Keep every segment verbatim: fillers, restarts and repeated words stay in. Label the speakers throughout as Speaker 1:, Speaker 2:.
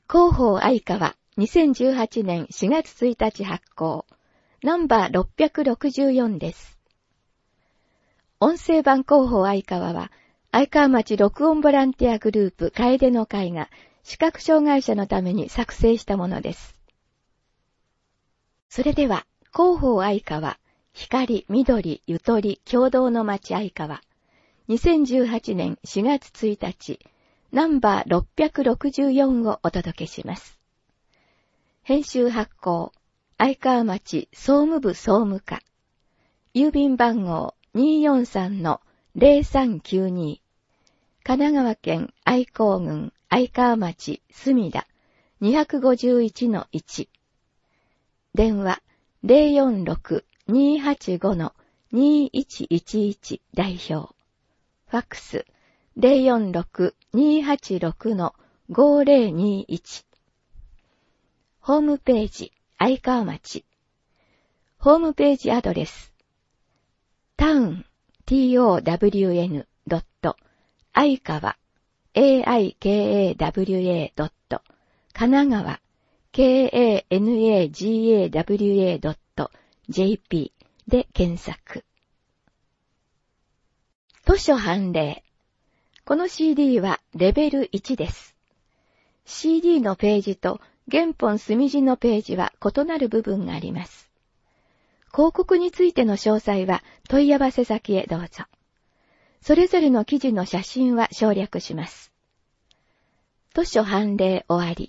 Speaker 1: 広報愛川にせんじゅうはちねんしがつついたち発行、ナンバーろっぴゃくろくじゅうよんです。音声版広報愛川は、愛川町録音ボランティアグループ楓の会が視覚障害者のために作成したものです。それでは、広報愛川、光、緑、ゆとり、共同の町愛川、にせんじゅうはちねんしがつついたち、ナンバーろっぴゃくろくじゅうよんをお届けします。編集発行、愛川町総務部総務課、郵便番号 にーよんさんのゼロさんきゅうに、神奈川県愛好郡愛川町墨田 にごいちのいち、電話 ゼロよんろく にーはちご にーいちいちいち 代表、ファックスゼロよんろく にーはちろく ごゼロにいち、ホームページ愛川町、ホームページアドレスタウン town 愛川 aikAWA 神奈川 kanagawa.jp で検索。図書判例。この シーディー はレベルいちです。シーディー のページと原本墨字のページは異なる部分があります。広告についての詳細は問い合わせ先へどうぞ。それぞれの記事の写真は省略します。図書判例終わり。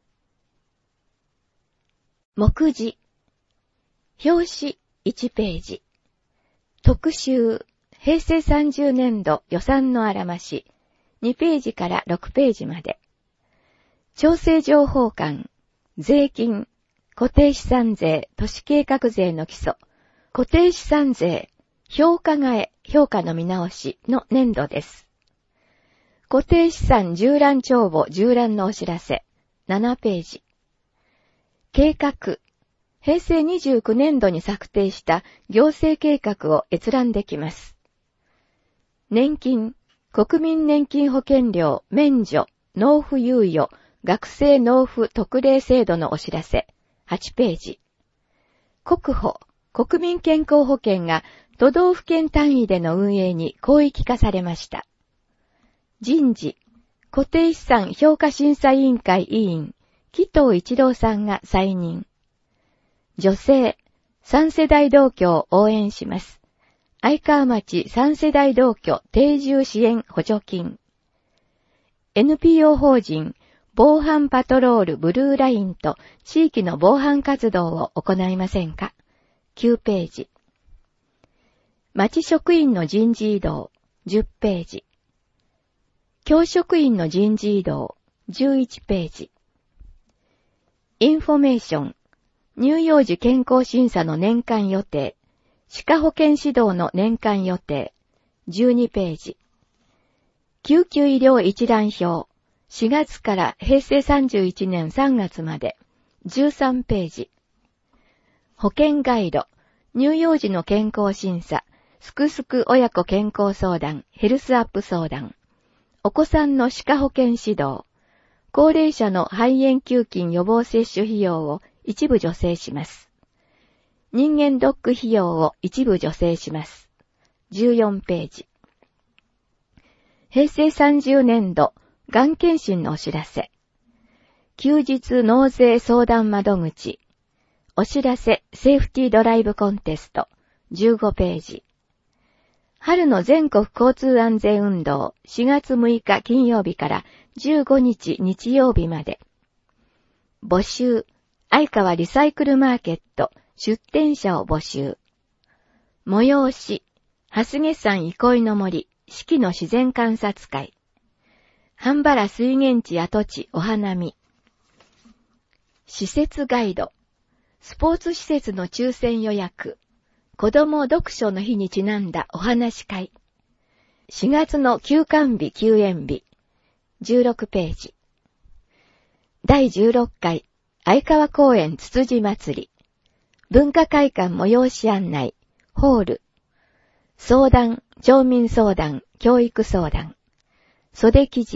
Speaker 1: 目次。表紙いちページ。特集。へいせいさんじゅうねんど予算のあらまし。にページからろくページまで。調整情報館。税金。固定資産税、都市計画税の基礎。固定資産税。評価替え、評価の見直しの年度です。固定資産縦覧帳簿縦覧のお知らせ。ななページ。計画。へいせいにじゅうきゅうねんどに策定した行政計画を閲覧できます。年金。国民年金保険料免除、納付猶予、学生納付特例制度のお知らせ。はちページ。国保。国民健康保険が都道府県単位での運営に広域化されました。人事。固定資産評価審査委員会委員、紀藤一郎さんが再任。女性。三世代同居を応援します。愛川町三世代同居定住支援補助金。エヌピーオー 法人防犯パトロールブルーラインと地域の防犯活動を行いませんか？きゅうページ。町職員の人事異動じゅっページ。教職員の人事異動じゅういちページ。インフォメーション。乳幼児健康審査の年間予定。歯科保健指導の年間予定じゅうにページ。救急医療一覧表。しがつからへいせいさんじゅういちねんさんがつまでじゅうさんページ。保健ガイド。乳幼児の健康審査。すくすく親子健康相談。ヘルスアップ相談。お子さんの歯科保健指導。高齢者の肺炎球菌予防接種費用を一部助成します。人間ドック費用を一部助成します。じゅうよんページ。へいせいさんじゅうねんど、がん検診のお知らせ。休日納税相談窓口。お知らせセーフティードライブコンテスト。じゅうごページ。春の全国交通安全運動しがつむいか金曜日からじゅうごにち日曜日まで。募集。愛川リサイクルマーケット出店者を募集。催し。蓮毛山憩いの森四季の自然観察会。半原水源地跡地お花見。施設ガイド。スポーツ施設の抽選予約。子供読書の日にちなんだお話会。しがつの休館日休園日。じゅうろくページ。だいじゅうろっかい愛川公園つつじ祭り。文化会館催し案内。ホール。相談、町民相談、教育相談。袖記事、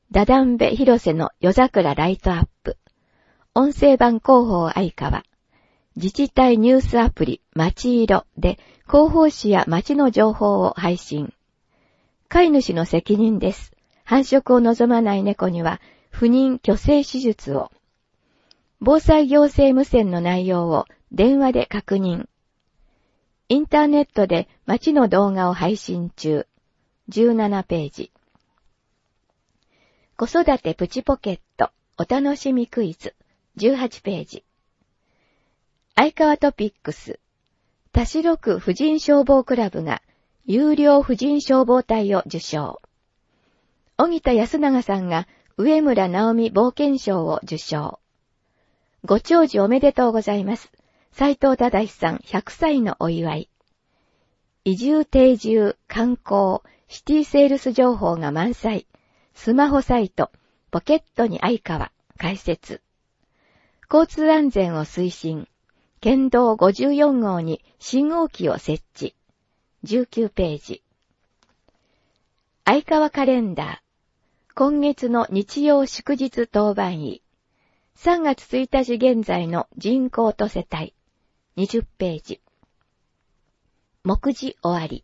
Speaker 1: ダダンベ広瀬の夜桜ライトアップ。音声版広報相川。自治体ニュースアプリまちいろで広報誌や街の情報を配信。飼い主の責任です。繁殖を望まない猫には不妊去勢手術を。防災行政無線の内容を電話で確認。インターネットで街の動画を配信中。じゅうななページ。子育てプチポケットお楽しみクイズ。じゅうはちページ。相川トピックス。田代区婦人消防クラブが有料婦人消防隊を受賞。荻田康永さんが上村直美冒険賞を受賞。ご長寿おめでとうございます。斉藤忠さんひゃくさいのお祝い。移住定住観光シティセールス情報が満載。スマホサイトポケットに相川解説。交通安全を推進。県道ごじゅうよん号に信号機を設置。じゅうきゅうページ。相川カレンダー。今月の日曜祝日当番日。さんがつついたち現在の人口と世帯。にじゅっページ。目次終わり。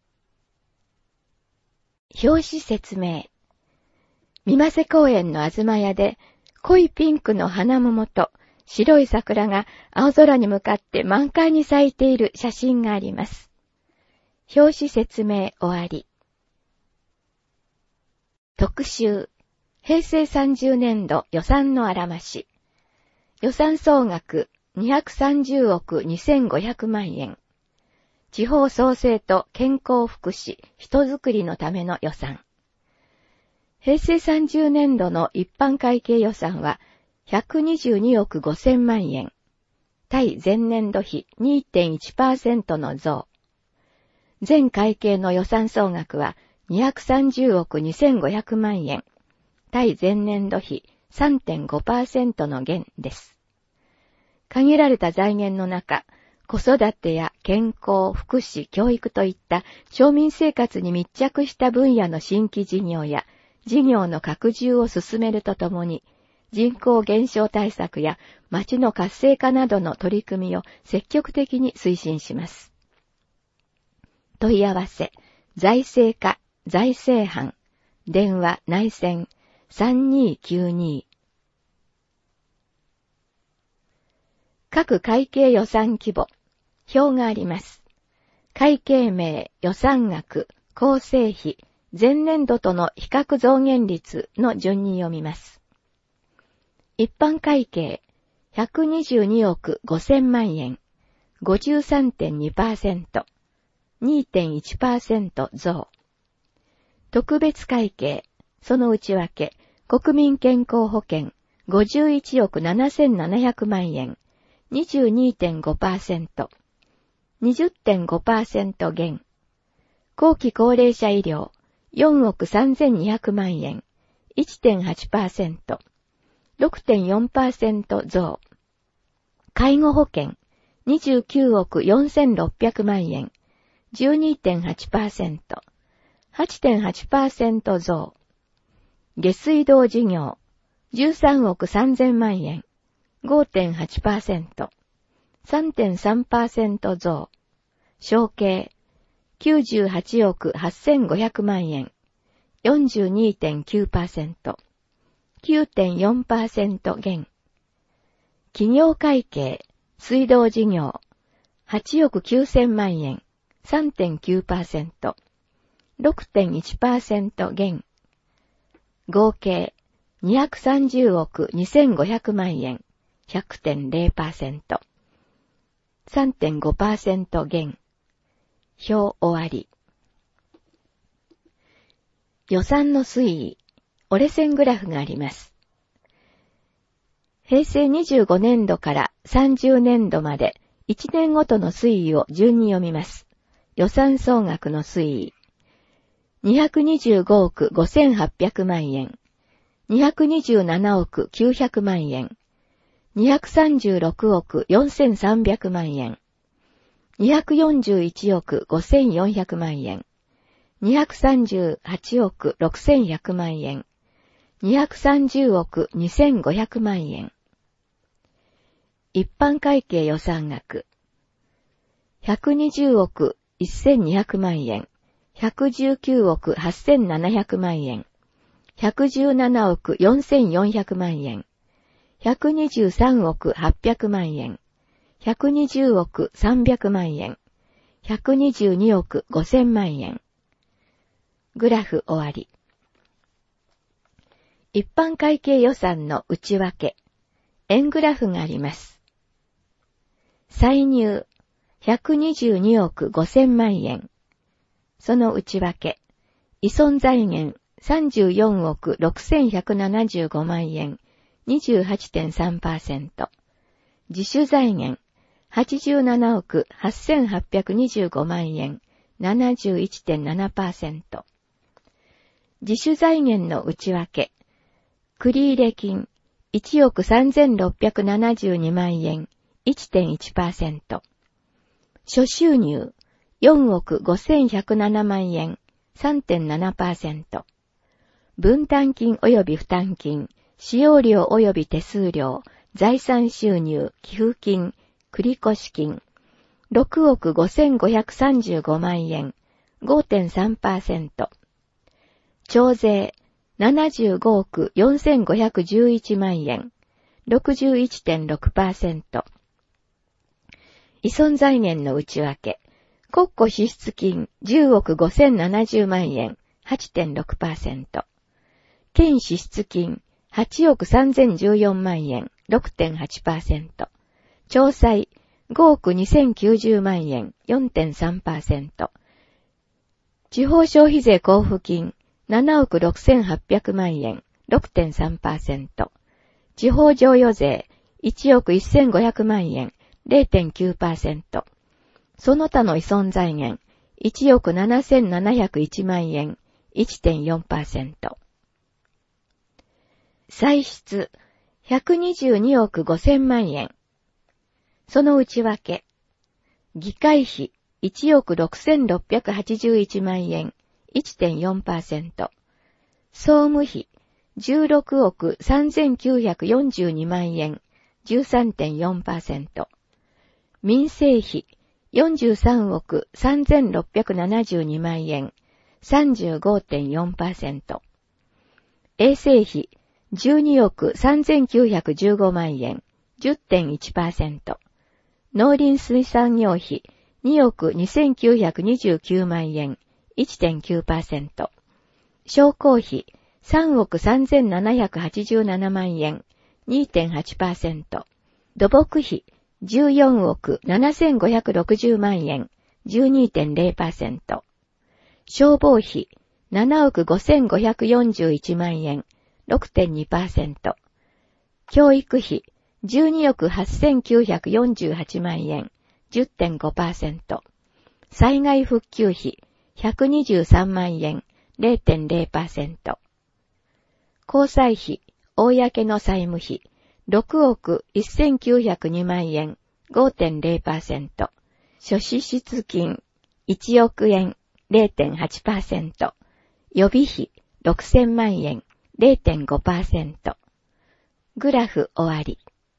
Speaker 1: 表紙説明。三馬瀬公園のあずまやで、濃いピンクの花桃と白い桜が青空に向かって満開に咲いている写真があります。表紙説明終わり。特集。平成さんじゅうねんど予算のあらまし。予算総額にひゃくさんじゅうおくにせんごひゃくまんえん。地方創生と健康福祉、人づくりのための予算。平成さんじゅうねんどの一般会計予算はひゃくにじゅうにおくごせんまんえん。対前年度比 にてんいちパーセント の増。全会計の予算総額はにひゃくさんじゅうおくにせんごひゃくまんえん。対前年度比 さんてんごパーセント の減です。限られた財源の中、子育てや健康、福祉、教育といった町民生活に密着した分野の新規事業や事業の拡充を進めるとともに、人口減少対策や町の活性化などの取り組みを積極的に推進します。問い合わせ、財政課、財政班、電話内線さんにーきゅうに。各会計予算規模、表があります。会計名、予算額、構成費、前年度との比較増減率の順に読みます。一般会計、ひゃくにじゅうにおくごせんまんえん、ごじゅうさんてんにパーセント、にてんいちパーセント 増。特別会計、その内訳、国民健康保険、ごじゅういちおくななせんななひゃくまんえん、にじゅうにてんごパーセント、にじゅってんごパーセント 減。後期高齢者医療、よんおくさんぜんにひゃくまんえん、いってんはちパーセント、ろくてんよんパーセント 増。介護保険、にじゅうきゅうおくよんせんろっぴゃくまんえん、じゅうにてんはちパーセント、はちてんはちパーセント 増。下水道事業、じゅうさんおくさんぜんまんえん、ごてんはちパーセント、さんてんさんパーセント 増。承継、きゅうじゅうはちおくはっせんごひゃくまんえん、よんじゅうにてんきゅうパーセント、きゅうてんよんパーセント 減。企業会計、水道事業、はちおくきゅうせんまんえん、さんてんきゅうパーセント、ろくてんいちパーセント 減。合計、にひゃくさんじゅうおくにせんごひゃくまんえん、ひゃくてんれいパーセント、さんてんごパーセント 減。表終わり。予算の推移、折れ線グラフがあります。平成にじゅうごねんどからさんじゅうねんどまでいちねんごとの推移を順に読みます。予算総額の推移。にひゃくにじゅうごおくごせんはっぴゃくまんえん、にひゃくにじゅうななおくきゅうひゃくまんえん、にひゃくさんじゅうろくおくよんせんさんびゃくまんえん、にひゃくよんじゅういちおくごせんよんひゃくまんえん、にひゃくさんじゅうはちおくろくせんひゃくまんえん、 にひゃくさんじゅうおくにせんごひゃくまんえん。一般会計予算額。ひゃくにじゅうおくせんにひゃくまんえん。ひゃくじゅうきゅうおくはっせんななひゃくまんえん。ひゃくじゅうななおくよんせんよんひゃくまんえん。ひゃくにじゅうさんおくはっぴゃくまんえん。ひゃくにじゅうおくさんびゃくまんえん。ひゃくにじゅうにおくごせんまんえん。グラフ終わり。一般会計予算の内訳。円グラフがあります。歳入ひゃくにじゅうにおくごせんまんえん。その内訳。依存財源さんじゅうよんおくろくせんひゃくななじゅうごまんえん。にじゅうはちてんさんパーセント。自主財源はちじゅうななおくはっせんはっぴゃくにじゅうごまんえん。ななじゅういちてんななパーセント。自主財源の内訳。繰入金いちおくさんぜんろっぴゃくななじゅうにまんえん。いってんいちパーセント。諸収入よんおくごせんひゃくななまんえん。さんてんななパーセント。分担金及び負担金、使用料及び手数料、財産収入、寄付金、繰越金、ろくおくごせんごひゃくさんじゅうごまんえん、ごてんさんパーセント。徴税、ななじゅうごおくよんせんごひゃくじゅういちまんえん、ろくじゅういちてんろくパーセント。依存財源の内訳、国庫支出金じゅうおくごせんななじゅうまんえん、はちてんろくパーセント。県支出金はちおくさんぜんじゅうよんまんえん、ろくてんはちパーセント。徴歳ごおくにせんきゅうじゅうまんえん、よんてんさんパーセント。地方消費税交付金ななおくろくせんはっぴゃくまんえん、ろくてんさんパーセント。地方譲与税いちおくせんごひゃくまんえん、れいてんきゅうパーセント。その他の依存財源いちおくななせんななひゃくいちまんえん、いってんよんパーセント。歳出ひゃくにじゅうにおくごせんまんえん。その内訳。議会費いちおくろくせんろっぴゃくはちじゅういちまんえん、いってんよんパーセント。総務費じゅうろくおくさんぜんきゅうひゃくよんじゅうにまんえん、じゅうさんてんよんパーセント。民生費よんじゅうさんおくさんぜんろっぴゃくななじゅうにまんえん、さんじゅうごてんよんパーセント。衛生費じゅうにおくさんぜんきゅうひゃくじゅうごまんえん、じゅってんいちパーセント。農林水産業費におくにせんきゅうひゃくにじゅうきゅうまんえん、いってんきゅうパーセント。商工費さんおくさんぜんななひゃくはちじゅうななまんえん、にてんはちパーセント。土木費じゅうよんおくななせんごひゃくろくじゅうまんえん、じゅうにてんれいパーセント。消防費ななおくごせんごひゃくよんじゅういちまんえん、ろくてんにパーセント。教育費じゅうにおくはっせんきゅうひゃくよんじゅうはちまんえん、じゅってんごパーセント。災害復旧費ひゃくにじゅうさんまんえん、れいてんれいパーセント。交際費、公の債務費ろくおくせんきゅうひゃくにまんえん、ごてんれいパーセント。諸支出金いちおくえん、れいてんはちパーセント。予備費ろくせんまんえん、れいてんごパーセント。グラフ終わり。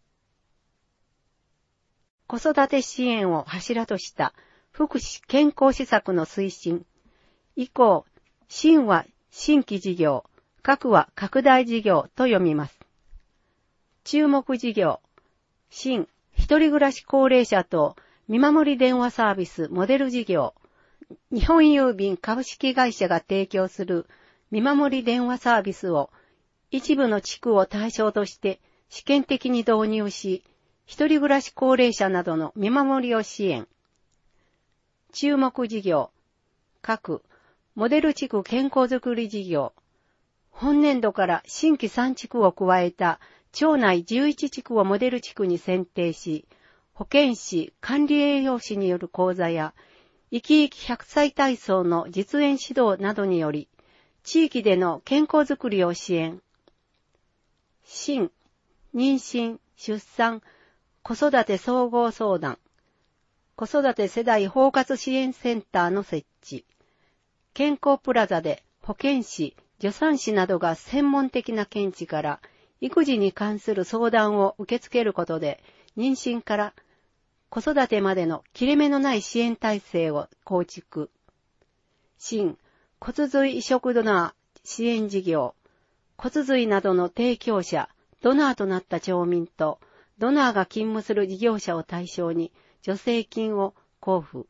Speaker 2: 子育て支援を柱とした福祉健康施策の推進。以降、新は新規事業、拡は拡大事業と読みます。注目事業、新一人暮らし高齢者等見守り電話サービスモデル事業。日本郵便株式会社が提供する見守り電話サービスを一部の地区を対象として試験的に導入し、一人暮らし高齢者などの見守りを支援。注目事業、各モデル地区健康づくり事業。本年度から新規さん地区を加えた町内じゅういち地区をモデル地区に選定し、保健師、管理栄養士による講座や、生き生きひゃくさい体操の実演指導などにより、地域での健康づくりを支援。新、妊娠、出産、子育て総合相談、子育て世代包括支援センターの設置、健康プラザで保健師、 助産師などが専門的な見地から育児に関する相談を受け付けることで、妊娠から子育てまでの切れ目のない支援体制を構築。新骨髄移植ドナー支援事業。骨髄などの提供者、ドナーとなった町民と、ドナーが勤務する事業者を対象に助成金を交付。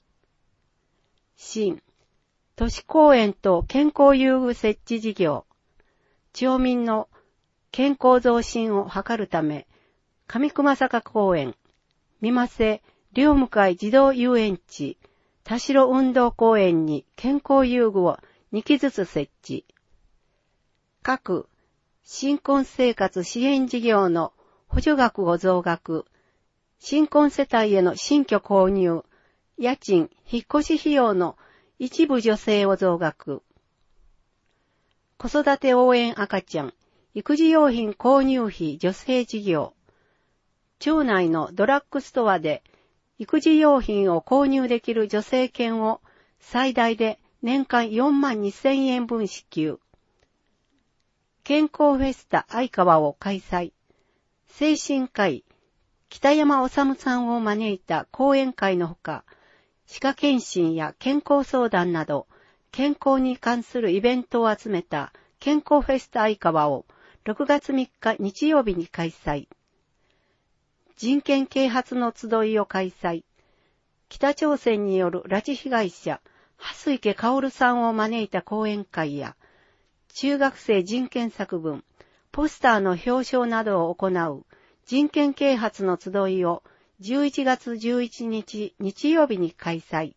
Speaker 2: 新都市公園と健康遊具設置事業。町民の健康増進を図るため、上熊坂公園、三馬瀬両向会児童遊園地、田代運動公園に健康遊具をにきずつ設置。各新婚生活支援事業の補助額を増額、新婚世帯への新居購入、家賃、引っ越し費用の一部助成を増額。子育て応援赤ちゃん、育児用品購入費助成事業。町内のドラッグストアで育児用品を購入できる助成券を最大で年間よんまんにせんえん分支給。健康フェスタ相川を開催。精神科医、北山治さんを招いた講演会のほか、歯科検診や健康相談など、健康に関するイベントを集めた健康フェスタ相川をろくがつみっか日曜日に開催。人権啓発の集いを開催。北朝鮮による拉致被害者、蓮池薫さんを招いた講演会や、中学生人権作文、ポスターの表彰などを行う人権啓発の集いをじゅういちがつじゅういちにち日曜日に開催。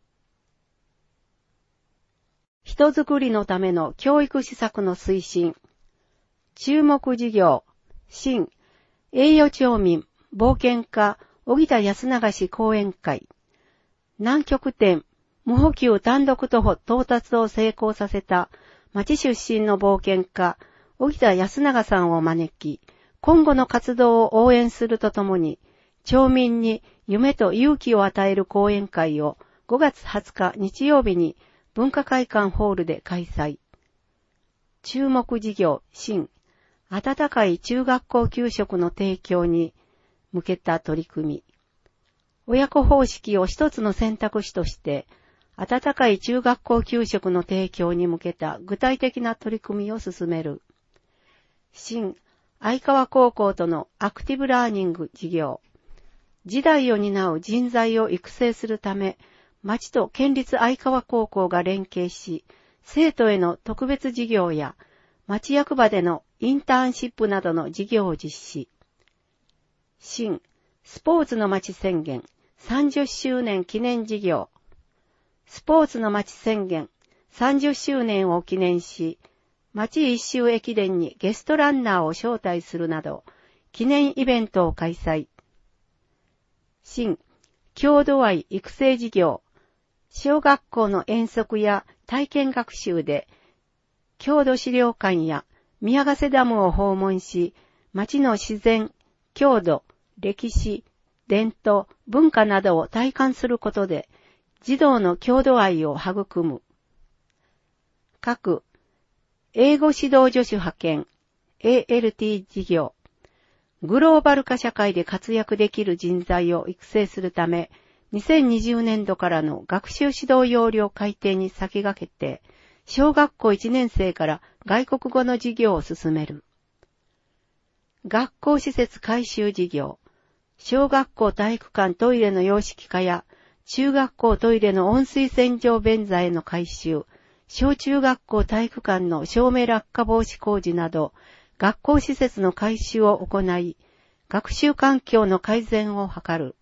Speaker 2: 人づくりのための教育施策の推進。注目事業、新栄誉町民冒険家小木田康永氏講演会。南極点無補給単独徒歩到達を成功させた町出身の冒険家小木田康永さんを招き、今後の活動を応援するとともに、町民に夢と勇気を与える講演会をごがつはつか日曜日に文化会館ホールで開催。注目事業、新温かい中学校給食の提供に向けた取り組み。親子方式を一つの選択肢として、温かい中学校給食の提供に向けた具体的な取り組みを進める。新相川高校とのアクティブラーニング事業。時代を担う人材を育成するため、町と県立相川高校が連携し、生徒への特別授業や、町役場でのインターンシップなどの事業を実施。新スポーツの町宣言さんじゅっしゅうねん記念事業。スポーツの町宣言さんじゅっしゅうねんを記念し、町一周駅伝にゲストランナーを招待するなど、記念イベントを開催。新郷土愛育成事業。小学校の遠足や体験学習で、郷土資料館や宮ヶ瀬ダムを訪問し、町の自然、郷土、歴史、伝統、文化などを体感することで、児童の郷土愛を育む。各、英語指導助手派遣、エーエルティー 事業。グローバル化社会で活躍できる人材を育成するため、にせんにじゅうねんどからの学習指導要領改定に先駆けて、小学校いちねん生から外国語の授業を進める。学校施設改修事業。小学校体育館トイレの洋式化や、中学校トイレの温水洗浄便座への改修、小中学校体育館の照明落下防止工事など、学校施設の改修を行い、学習環境の改善を図る。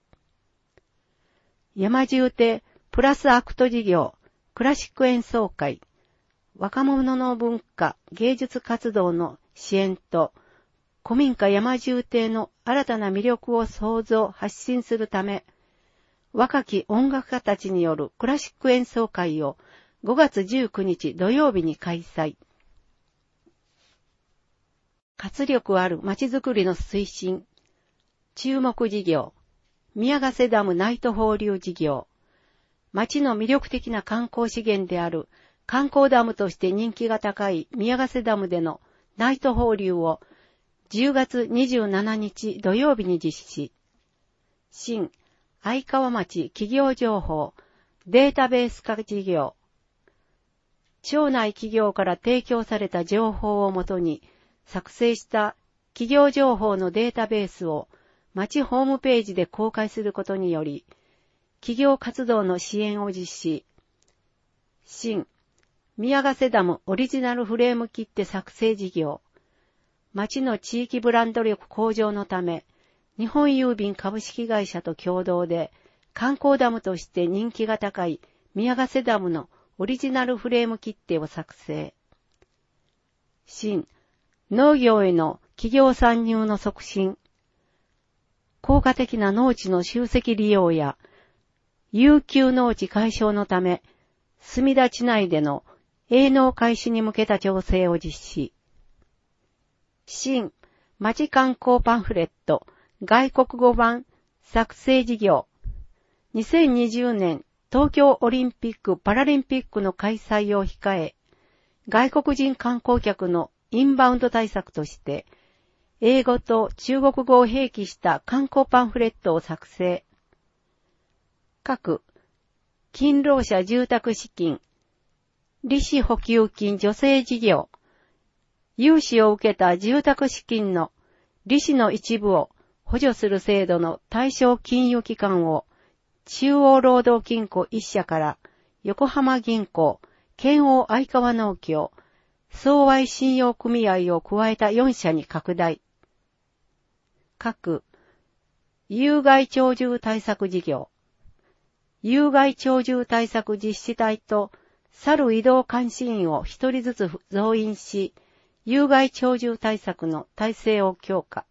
Speaker 2: 山中でプラスアクト事業、クラシック演奏会、若者の文化、芸術活動の支援と、古民家山中亭の新たな魅力を創造、発信するため、若き音楽家たちによるクラシック演奏会をごがつじゅうくにち土曜日に開催。活力あるまちづくりの推進。注目事業。宮ヶ瀬ダムナイト放流事業。町の魅力的な観光資源である観光ダムとして人気が高い宮ヶ瀬ダムでのナイト放流をじゅうがつにじゅうしちにち土曜日に実施。新相川町企業情報データベース化事業。町内企業から提供された情報をもとに作成した企業情報のデータベースを町ホームページで公開することにより、企業活動の支援を実施。新宮ヶ瀬ダムオリジナルフレーム切手作成事業。町の地域ブランド力向上のため、日本郵便株式会社と共同で観光ダムとして人気が高い宮ヶ瀬ダムのオリジナルフレーム切手を作成。新農業への企業参入の促進。効果的な農地の集積利用や遊休農地解消のため、墨田地内での営農開始に向けた調整を実施。新町観光パンフレット外国語版作成事業。にせんにじゅうねん東京オリンピック・パラリンピックの開催を控え、外国人観光客のインバウンド対策として、英語と中国語を併記した観光パンフレットを作成。各勤労者住宅資金、利子補給金助成事業、融資を受けた住宅資金の利子の一部を補助する制度の対象金融機関を中央労働金庫一社から横浜銀行、県央相川農協、相愛信用組合を加えたよんしゃに拡大。各有害鳥獣対策事業。有害鳥獣対策実施隊と猿移動監視員を一人ずつ増員し、有害鳥獣対策の体制を強化。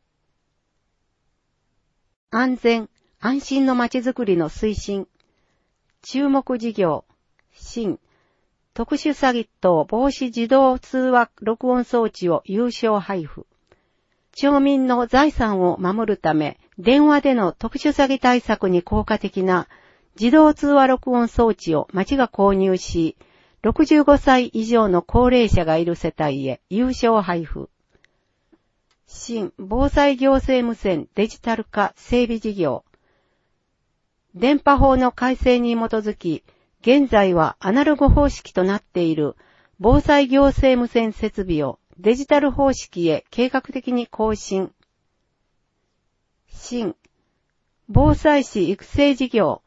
Speaker 2: 安全・安心のまちづくりの推進。注目事業。新特殊詐欺等防止自動通話録音装置を有償配布。町民の財産を守るため、電話での特殊詐欺対策に効果的な自動通話録音装置を町が購入し、ろくじゅうごさい以上の高齢者がいる世帯へ有償配布。新防災行政無線デジタル化整備事業。電波法の改正に基づき、現在はアナログ方式となっている防災行政無線設備をデジタル方式へ計画的に更新。新防災士育成事業。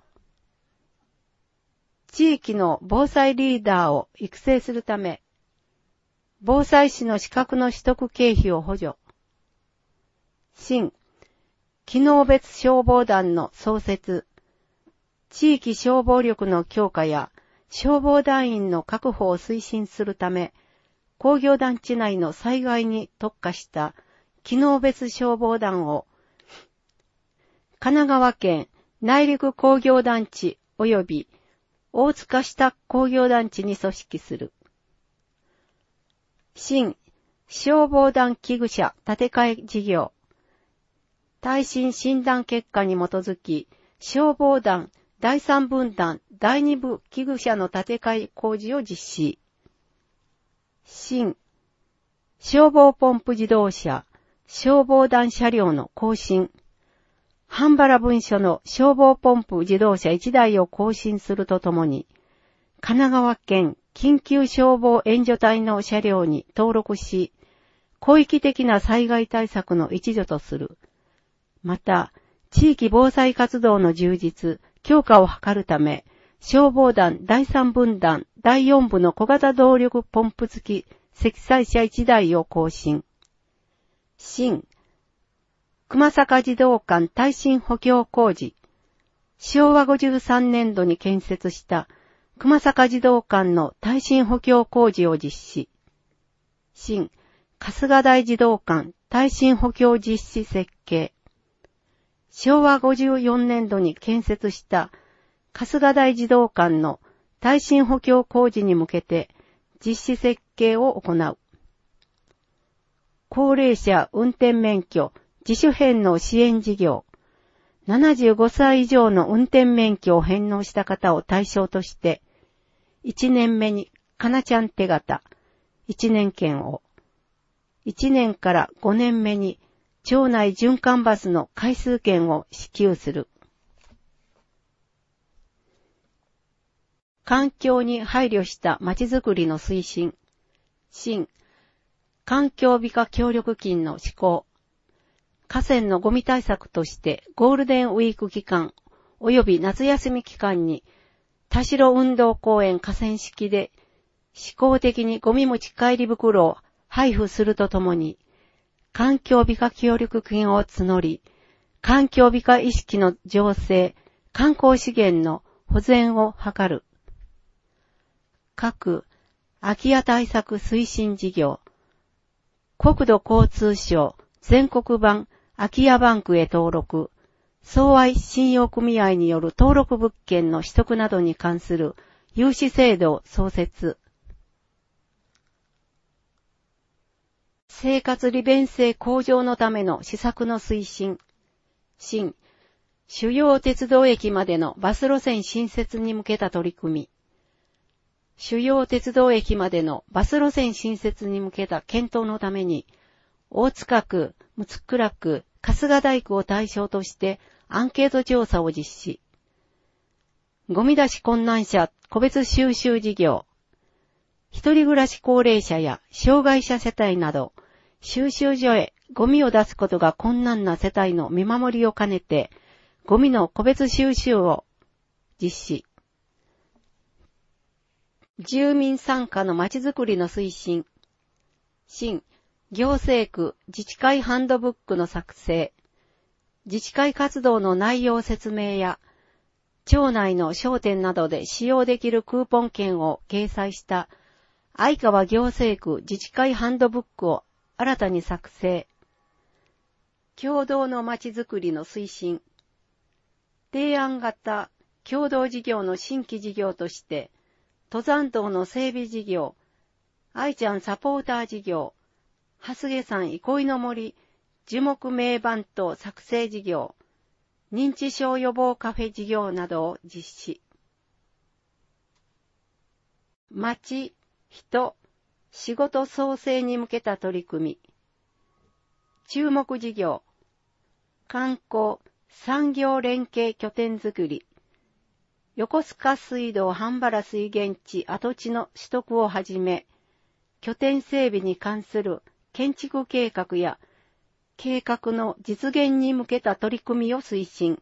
Speaker 2: 地域の防災リーダーを育成するため、防災士の資格の取得経費を補助。新機能別消防団の創設。地域消防力の強化や消防団員の確保を推進するため、工業団地内の災害に特化した機能別消防団を、神奈川県内陸工業団地及び大塚下工業団地に組織する。新消防団器具車建て替え事業。耐震診断結果に基づき、消防団だいさん分団だいに部器具車の建て替え工事を実施。新消防ポンプ自動車消防団車両の更新。半原分所の消防ポンプ自動車いちだいを更新するとともに、神奈川県緊急消防援助隊の車両に登録し、広域的な災害対策の一助とする。また、地域防災活動の充実、強化を図るため、消防団だいさん分団だいよん部の小型動力ポンプ付き積載車いちだいを更新。新熊坂児童館耐震補強工事。しょうわごじゅうさんねんどに建設した熊坂児童館の耐震補強工事を実施。新春日大児童館耐震補強実施設計。しょうわごじゅうよねんどに建設した春日大児童館の耐震補強工事に向けて実施設計を行う。高齢者運転免許自主返納支援事業。ななじゅうごさい以上の運転免許を返納した方を対象として、いちねんめにかなちゃん手形、いちねん券を、いちねんからごねんめに町内循環バスの回数券を支給する。環境に配慮したまちづくりの推進。新、環境美化協力金の施行。河川のゴミ対策としてゴールデンウィーク期間及び夏休み期間に田代運動公園河川敷で試行的にゴミ持ち帰り袋を配布するとともに、環境美化協力金を募り、環境美化意識の醸成、観光資源の保全を図る。各空き家対策推進事業、国土交通省全国版空き家バンクへ登録、相愛信用組合による登録物件の取得などに関する融資制度を創設。生活利便性向上のための施策の推進。新、主要鉄道駅までのバス路線新設に向けた取り組み。主要鉄道駅までのバス路線新設に向けた検討のために、大塚区、六倉区、春日大区を対象としてアンケート調査を実施。ゴミ出し困難者個別収集事業。一人暮らし高齢者や障害者世帯など、収集所へゴミを出すことが困難な世帯の見守りを兼ねて、ゴミの個別収集を実施。住民参加のまちづくりの推進。新、行政区自治会ハンドブックの作成。自治会活動の内容説明や、町内の商店などで使用できるクーポン券を掲載した相川行政区自治会ハンドブックを新たに作成。共同のまちづくりの推進。提案型共同事業の新規事業として、登山道の整備事業、愛ちゃんサポーター事業、蓮毛山憩いの森樹木名番頭作成事業、認知症予防カフェ事業などを実施。町、人、仕事創生に向けた取り組み。注目事業、観光、産業連携拠点づくり。横須賀水道半原水源地跡地の取得をはじめ、拠点整備に関する建築計画や計画の実現に向けた取り組みを推進。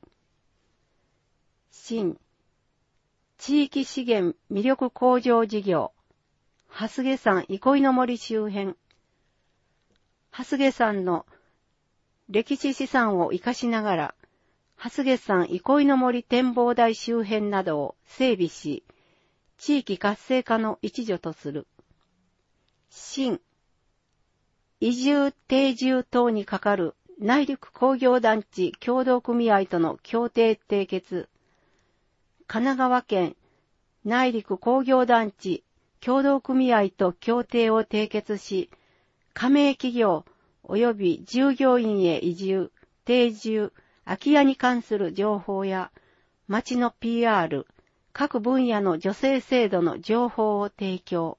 Speaker 2: 新、地域資源魅力向上事業、蓮毛山憩いの森周辺。蓮毛山の歴史資産を生かしながら、蓮毛山憩いの森展望台周辺などを整備し、地域活性化の一助とする。新、移住定住等にかかる内陸工業団地協同組合との協定締結。神奈川県内陸工業団地協同組合と協定を締結し、加盟企業及び従業員へ移住、定住、空き家に関する情報や、町の ピーアール、各分野の助成制度の情報を提供。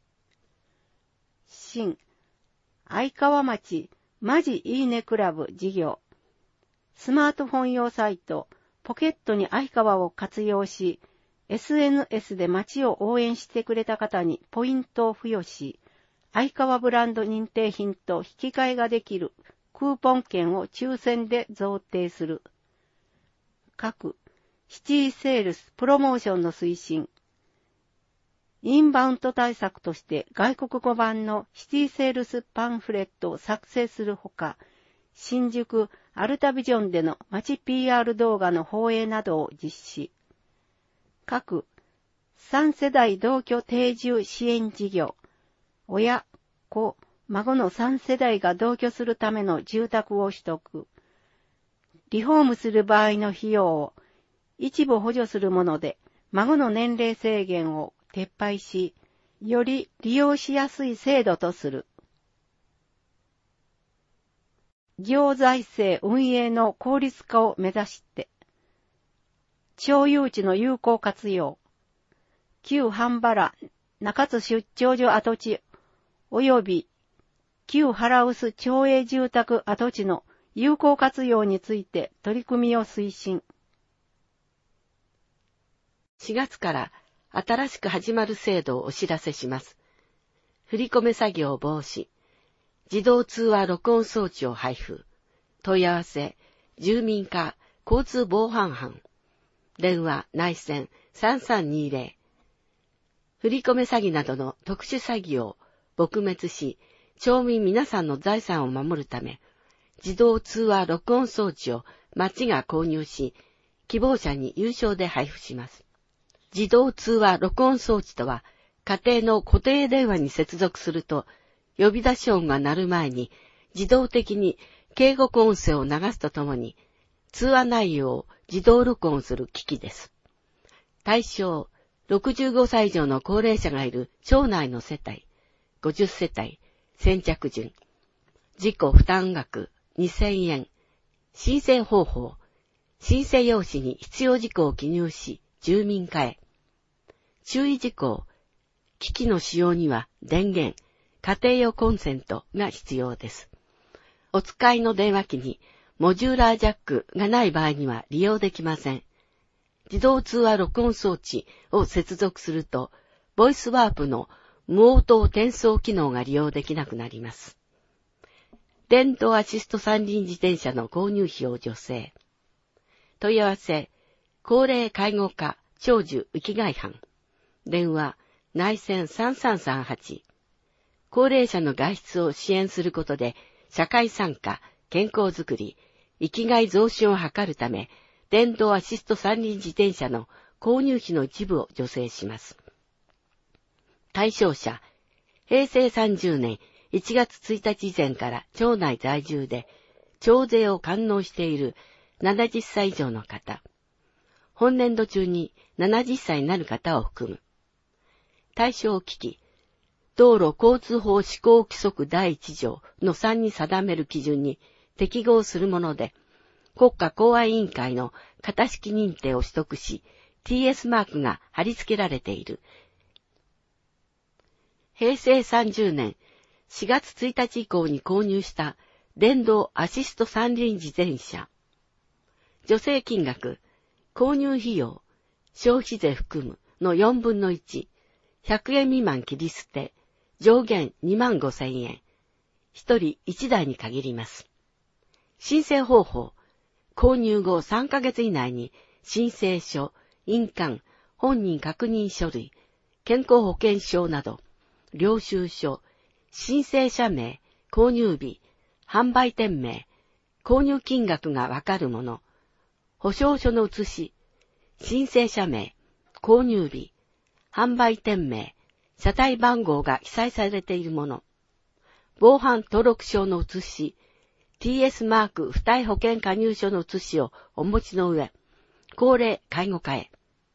Speaker 2: 新、相川町マジいいねクラブ事業。スマートフォン用サイト、ポケットに相川を活用し、エスエヌエス で町を応援してくれた方にポイントを付与し、相川ブランド認定品と引き換えができるクーポン券を抽選で贈呈する。各シティセールスプロモーションの推進。インバウンド対策として外国語版のシティセールスパンフレットを作成するほか、新宿アルタビジョンでの街 ピーアール 動画の放映などを実施。各さん世代同居定住支援事業。親、子、孫のさん世代が同居するための住宅を取得。リフォームする場合の費用を一部補助するもので、孫の年齢制限を撤廃し、より利用しやすい制度とする。行財政運営の効率化を目指して、町有地の有効活用。旧半原中津出張所跡地及び旧ハラウス町営住宅跡地の有効活用について取り組みを推進。
Speaker 3: しがつから新しく始まる制度をお知らせします。振り込め作業防止、自動通話録音装置を配布、問い合わせ、住民課交通防犯班、電話内線さんさんにゼロ、振り込め詐欺などの特殊詐欺を撲滅し、町民皆さんの財産を守るため、自動通話録音装置を町が購入し、希望者に有償で配布します。自動通話録音装置とは、家庭の固定電話に接続すると、呼び出し音が鳴る前に自動的に警告音声を流すとともに、通話内容を自動録音する機器です。対象、ろくじゅうごさい以上の高齢者がいる町内の世帯、ごじゅっせたい、先着順、自己負担額にせんえん、申請方法、申請用紙に必要事項を記入し、住民課へ。注意事項、機器の使用には電源、家庭用コンセントが必要です。お使いの電話機にモジュラージャックがない場合には利用できません。自動通話録音装置を接続すると、ボイスワープの無応答転送機能が利用できなくなります。電動アシスト三輪自転車の購入費を助成。問い合わせ、高齢介護課長寿生きがい班。電話、内線さんさんさんはち。高齢者の外出を支援することで、社会参加、健康づくり、生きがい増進を図るため、電動アシスト三輪自転車の購入費の一部を助成します。対象者、へいせいさんじゅうねんいちがつついたち以前から町内在住で、町税を完納しているななじゅっさい以上の方、本年度中にななじゅっさいになる方を含む。対象機器、道路交通法施行規則だいいち条のさんに定める基準に適合するもので、国家公安委員会の型式認定を取得し、ティーエス マークが貼り付けられている。へいせいさんじゅうねんしがつついたち以降に購入した電動アシスト三輪自転車。助成金額、購入費用、消費税含むのよんぶんのいち、ひゃくえん未満切り捨て、上限にまんごせんえん、ひとりいちだいに限ります。申請方法、購入後さんかげつ以内に申請書、印鑑、本人確認書類、健康保険証など、領収書、申請者名、購入日、販売店名、購入金額がわかるもの、保証書の写し、申請者名、購入日、販売店名、車体番号が記載されているもの、防犯登録証の写し、ティーエス マーク付帯保険加入書の写しをお持ちの上、高齢介護課へ。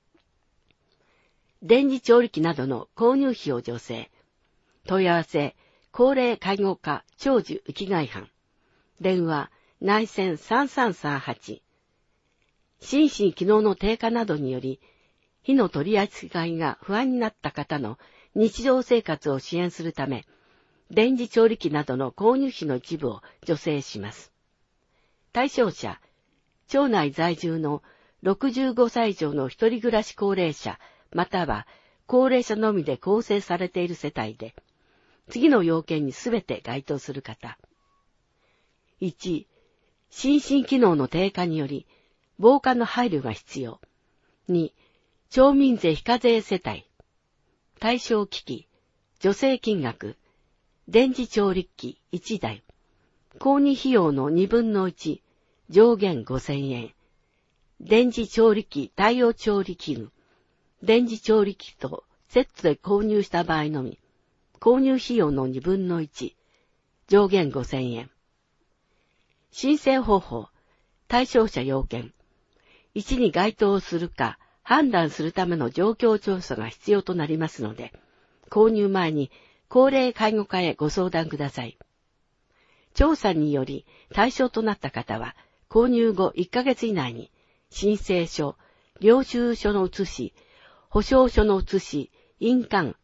Speaker 3: 電磁調理器などの購入費を助成。問い合わせ、高齢介護課長寿生きがい班。電話、内線さんさんさんはち。心身機能の低下などにより、火の取り扱いが不安になった方の日常生活を支援するため、電磁調理器などの購入費の一部を助成します。対象者、町内在住のろくじゅうごさい以上の一人暮らし高齢者、または高齢者のみで構成されている世帯で、次の要件にすべて該当する方。いち、心身機能の低下により、防火の配慮が必要。に、町民税非課税世帯。対象機器、助成金額、電磁調理器いちだい。購入費用のにぶんのいち、上限ごせんえん。電磁調理器対応調理器具。電磁調理器とセットで購入した場合のみ。購入費用のにぶんのいち、上限ごせんえん。申請方法、対象者要件。いちに該当するか判断するための状況調査が必要となりますので、購入前に高齢介護課へご相談ください。調査により対象となった方は、購入後いっかげつ以内に申請書、領収書の写し、保証書の写し、印鑑、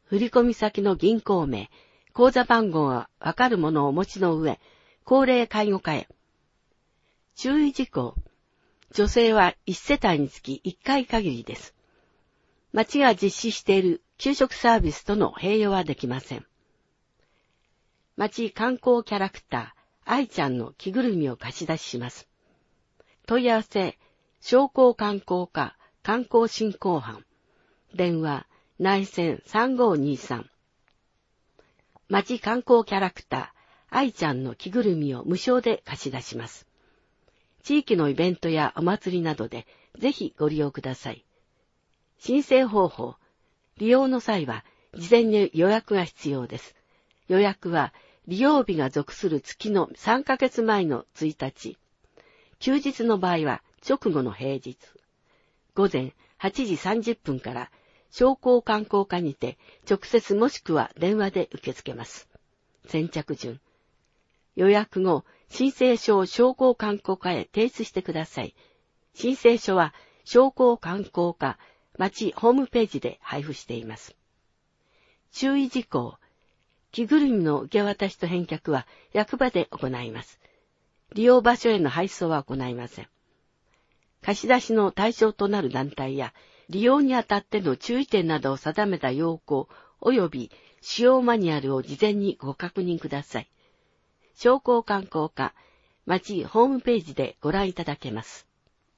Speaker 3: 振込先の銀行名、口座番号がわかるものをお持ちの上、高齢介護課へ。注意事項。女性はいち世帯につきいっかい限りです。町が実施している給食サービスとの併用はできません。町観光キャラクター、愛ちゃんの着ぐるみを貸し出しします。問い合わせ、商工観光課観光振興班。電話、内線さんごにさん。町観光キャラクター、愛ちゃんの着ぐるみを無償で貸し出します。地域のイベントやお祭りなどでぜひご利用ください。申請方法。利用の際は事前に予約が必要です。予約は利用日が属する月のさんかげつまえのついたち。休日の場合は直後の平日。午前はちじさんじゅっぷんから商工観光課にて直接もしくは電話で受け付けます。先着順。予約後、申請書を商工観光課へ提出してください。申請書は商工観光課町ホームページで配布しています。注意事項。着ぐるみの受け渡しと返却は役場で行います。利用場所への配送は行いません。貸し出しの対象となる団体や利用にあたっての注意点などを定めた要項及び使用マニュアルを事前にご確認ください。商工観光課町ホームページでご覧いただけます。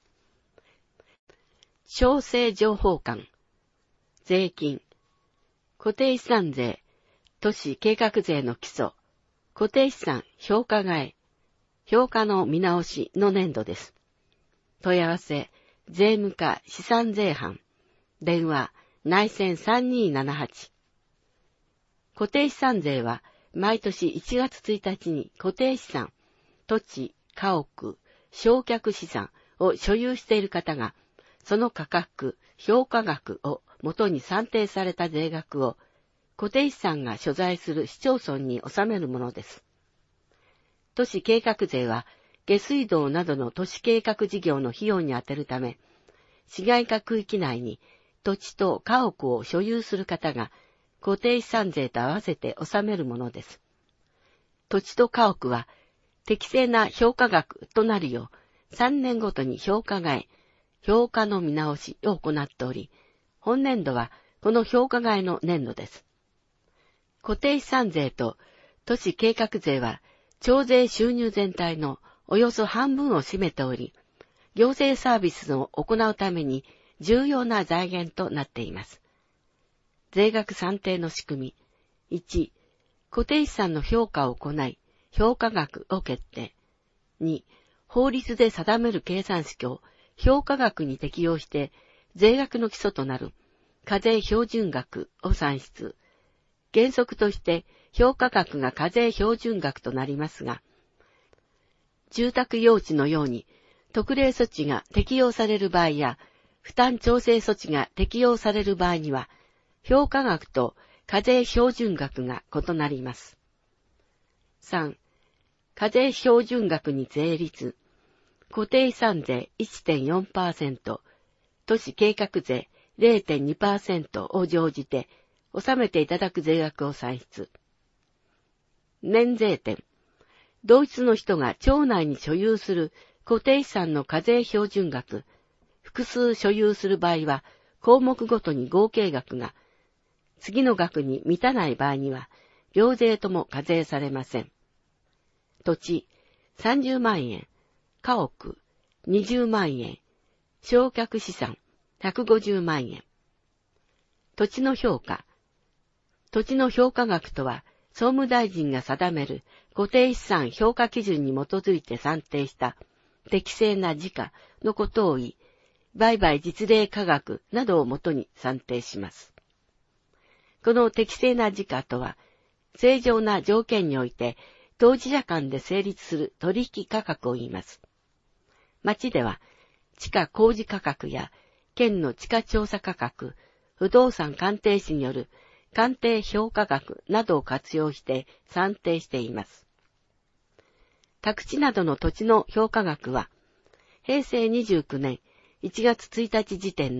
Speaker 3: 商政情報館。税金。固定資産税。都市計画税の基礎。固定資産評価替え。評価の見直しの年度です。問い合わせ、税務課資産税班。電話、内線さんにーななはち。固定資産税は、毎年いちがつついたちに固定資産、土地、家屋、償却資産を所有している方が、その価格、評価額を元に算定された税額を、固定資産が所在する市町村に納めるものです。都市計画税は、下水道などの都市計画事業の費用に充てるため、市街化区域内に土地と家屋を所有する方が、固定資産税と合わせて納めるものです。土地と家屋は、適正な評価額となるよう、さんねんごとに評価替え、評価の見直しを行っており、本年度はこの評価替えの年度です。固定資産税と都市計画税は、徴税収入全体のおよそ半分を占めており、行政サービスを行うために重要な財源となっています。税額算定の仕組み。いち、固定資産の評価を行い、評価額を決定。に、法律で定める計算式を評価額に適用して、税額の基礎となる課税標準額を算出。原則として評価額が課税標準額となりますが、住宅用地のように特例措置が適用される場合や、負担調整措置が適用される場合には、評価額と課税標準額が異なります。さん、課税標準額に税率。固定資産税 いってんよんパーセント、都市計画税 れいてんにパーセント を乗じて、納めていただく税額を算出。年税点。同一の人が町内に所有する固定資産の課税標準額、複数所有する場合は、項目ごとに合計額が、次の額に満たない場合には、両税とも課税されません。土地、さんじゅうまんえん、家屋、にじゅうまんえん、償却資産、ひゃくごじゅうまんえん。土地の評価。土地の評価額とは、総務大臣が定める固定資産評価基準に基づいて算定した適正な時価のことを言い、売買実例価額などをもとに算定します。この適正な時価とは、正常な条件において当事者間で成立する取引価格を言います。町では、地価公示価格や県の地価調査価格、不動産鑑定士による鑑定評価額などを活用して算定しています。宅地などの土地の評価額は、へいせいにじゅうきゅうねんいちがつついたち時点の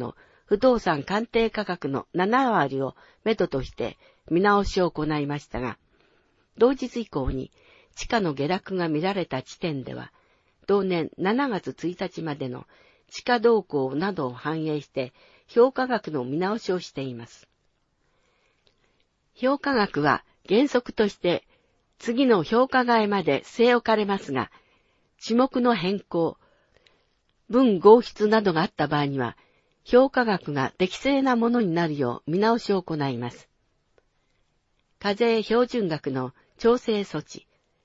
Speaker 3: 不動産鑑定価格のななわりを目処として見直しを行いましたが、同日以降に地価の下落が見られた地点では、同年しちがつついたちまでの地価動向などを反映して評価額の見直しをしています。評価額は原則として次の評価外まで据え置かれますが、地目の変更、分合出などがあった場合には、評価額が適正なものになるよう見直しを行います。課税標準額の調整措置。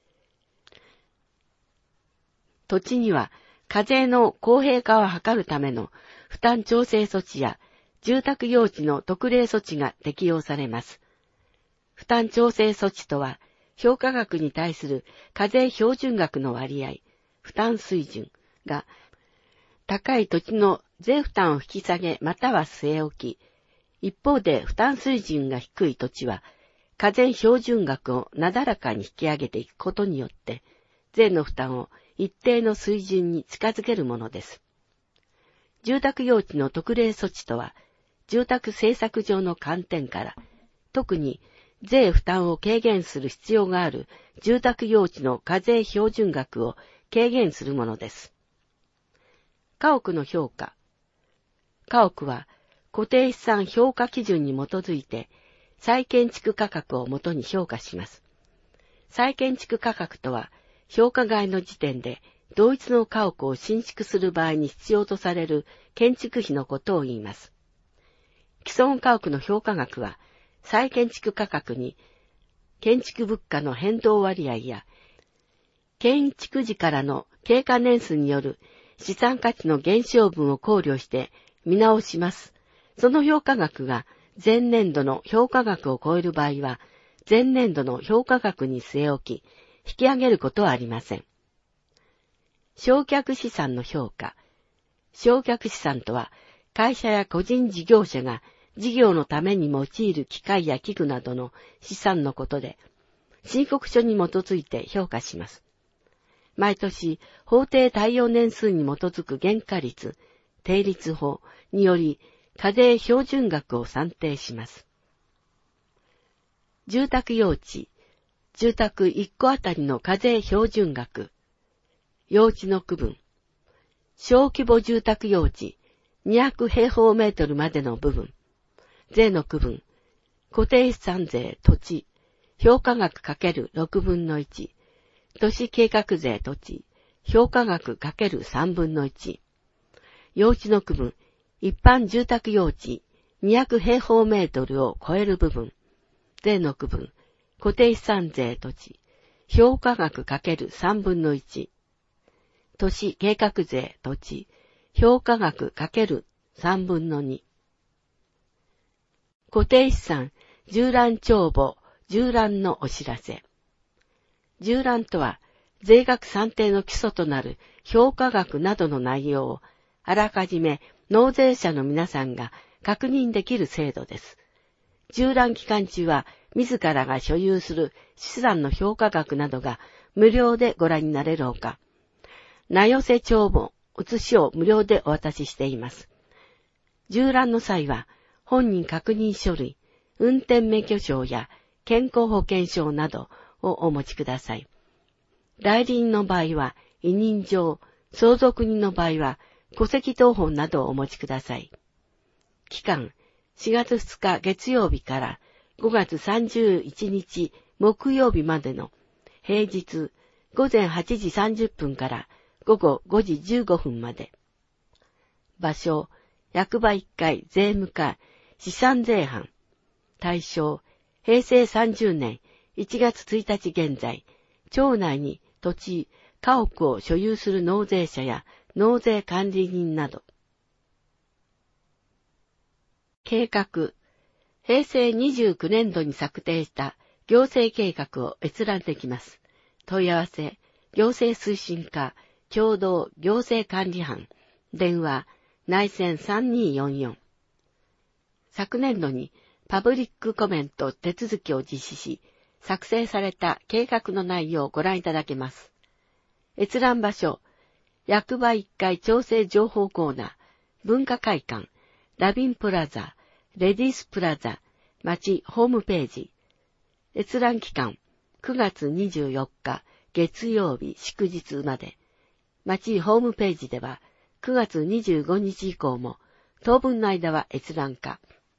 Speaker 3: 土地には課税の公平化を図るための負担調整措置や住宅用地の特例措置が適用されます。負担調整措置とは、評価額に対する課税標準額の割合、負担水準が高い土地の税負担を引き下げまたは据え置き、一方で負担水準が低い土地は課税標準額をなだらかに引き上げていくことによって、税の負担を一定の水準に近づけるものです。住宅用地の特例措置とは、住宅政策上の観点から、特に税負担を軽減する必要がある住宅用地の課税標準額を軽減するものです。家屋の評価。家屋は固定資産評価基準に基づいて、再建築価格をもとに評価します。再建築価格とは、評価外の時点で同一の家屋を新築する場合に必要とされる建築費のことを言います。既存家屋の評価額は、再建築価格に建築物価の変動割合や、建築時からの経過年数による資産価値の減少分を考慮して見直します。その評価額が前年度の評価額を超える場合は、前年度の評価額に据え置き、引き上げることはありません。償却資産の評価。償却資産とは、会社や個人事業者が事業のために用いる機械や器具などの資産のことで、申告書に基づいて評価します。毎年、法定耐用年数に基づく原価率、定率法により、課税標準額を算定します。住宅用地。住宅いっこあたりの課税標準額。用地の区分。小規模住宅用地にひゃくへいほうメートルまでの部分。税の区分。固定資産税土地。評価額 ×ろく 分のいち。都市計画税土地。評価額 ×さん 分のいち。用地の区分。一般住宅用地にひゃくへいほうメートルを超える部分。税の区分。固定資産税土地。評価額 ×さん 分のいち。都市計画税土地。評価額 ×さん 分のに。固定資産、縦覧帳簿、縦覧のお知らせ。縦覧とは、税額算定の基礎となる評価額などの内容を、あらかじめ納税者の皆さんが確認できる制度です。縦覧期間中は、自らが所有する資産の評価額などが無料でご覧になれるほか、名寄せ帳簿、写しを無料でお渡ししています。縦覧の際は、本人確認書類、運転免許証や健康保険証などをお持ちください。代理人の場合は、委任状、相続人の場合は、戸籍謄本などをお持ちください。期間、しがつふつか月曜日からごがつさんじゅういちにち木曜日までの平日ごぜんはちじさんじゅっぷんからごごごじじゅうごふんまで。場所、役場いっかい税務課資産税班。対象、へいせいさんじゅうねんいちがつついたち現在、町内に土地、家屋を所有する納税者や納税管理人など。計画。へいせいにじゅうきゅうねんどに策定した行政計画を閲覧できます。問い合わせ、行政推進課、共同行政管理班、電話、内線さんにーよんよん。昨年度にパブリックコメント手続きを実施し、作成された計画の内容をご覧いただけます。閲覧場所、役場いっかい調整情報コーナー、文化会館、 ラビンプラザ、レディースプラザ、町ホームページ。閲覧期間、くがつにじゅうよっか、月曜日祝日まで。町ホームページでは、くがつにじゅうごにち以降も、当分の間は閲覧可。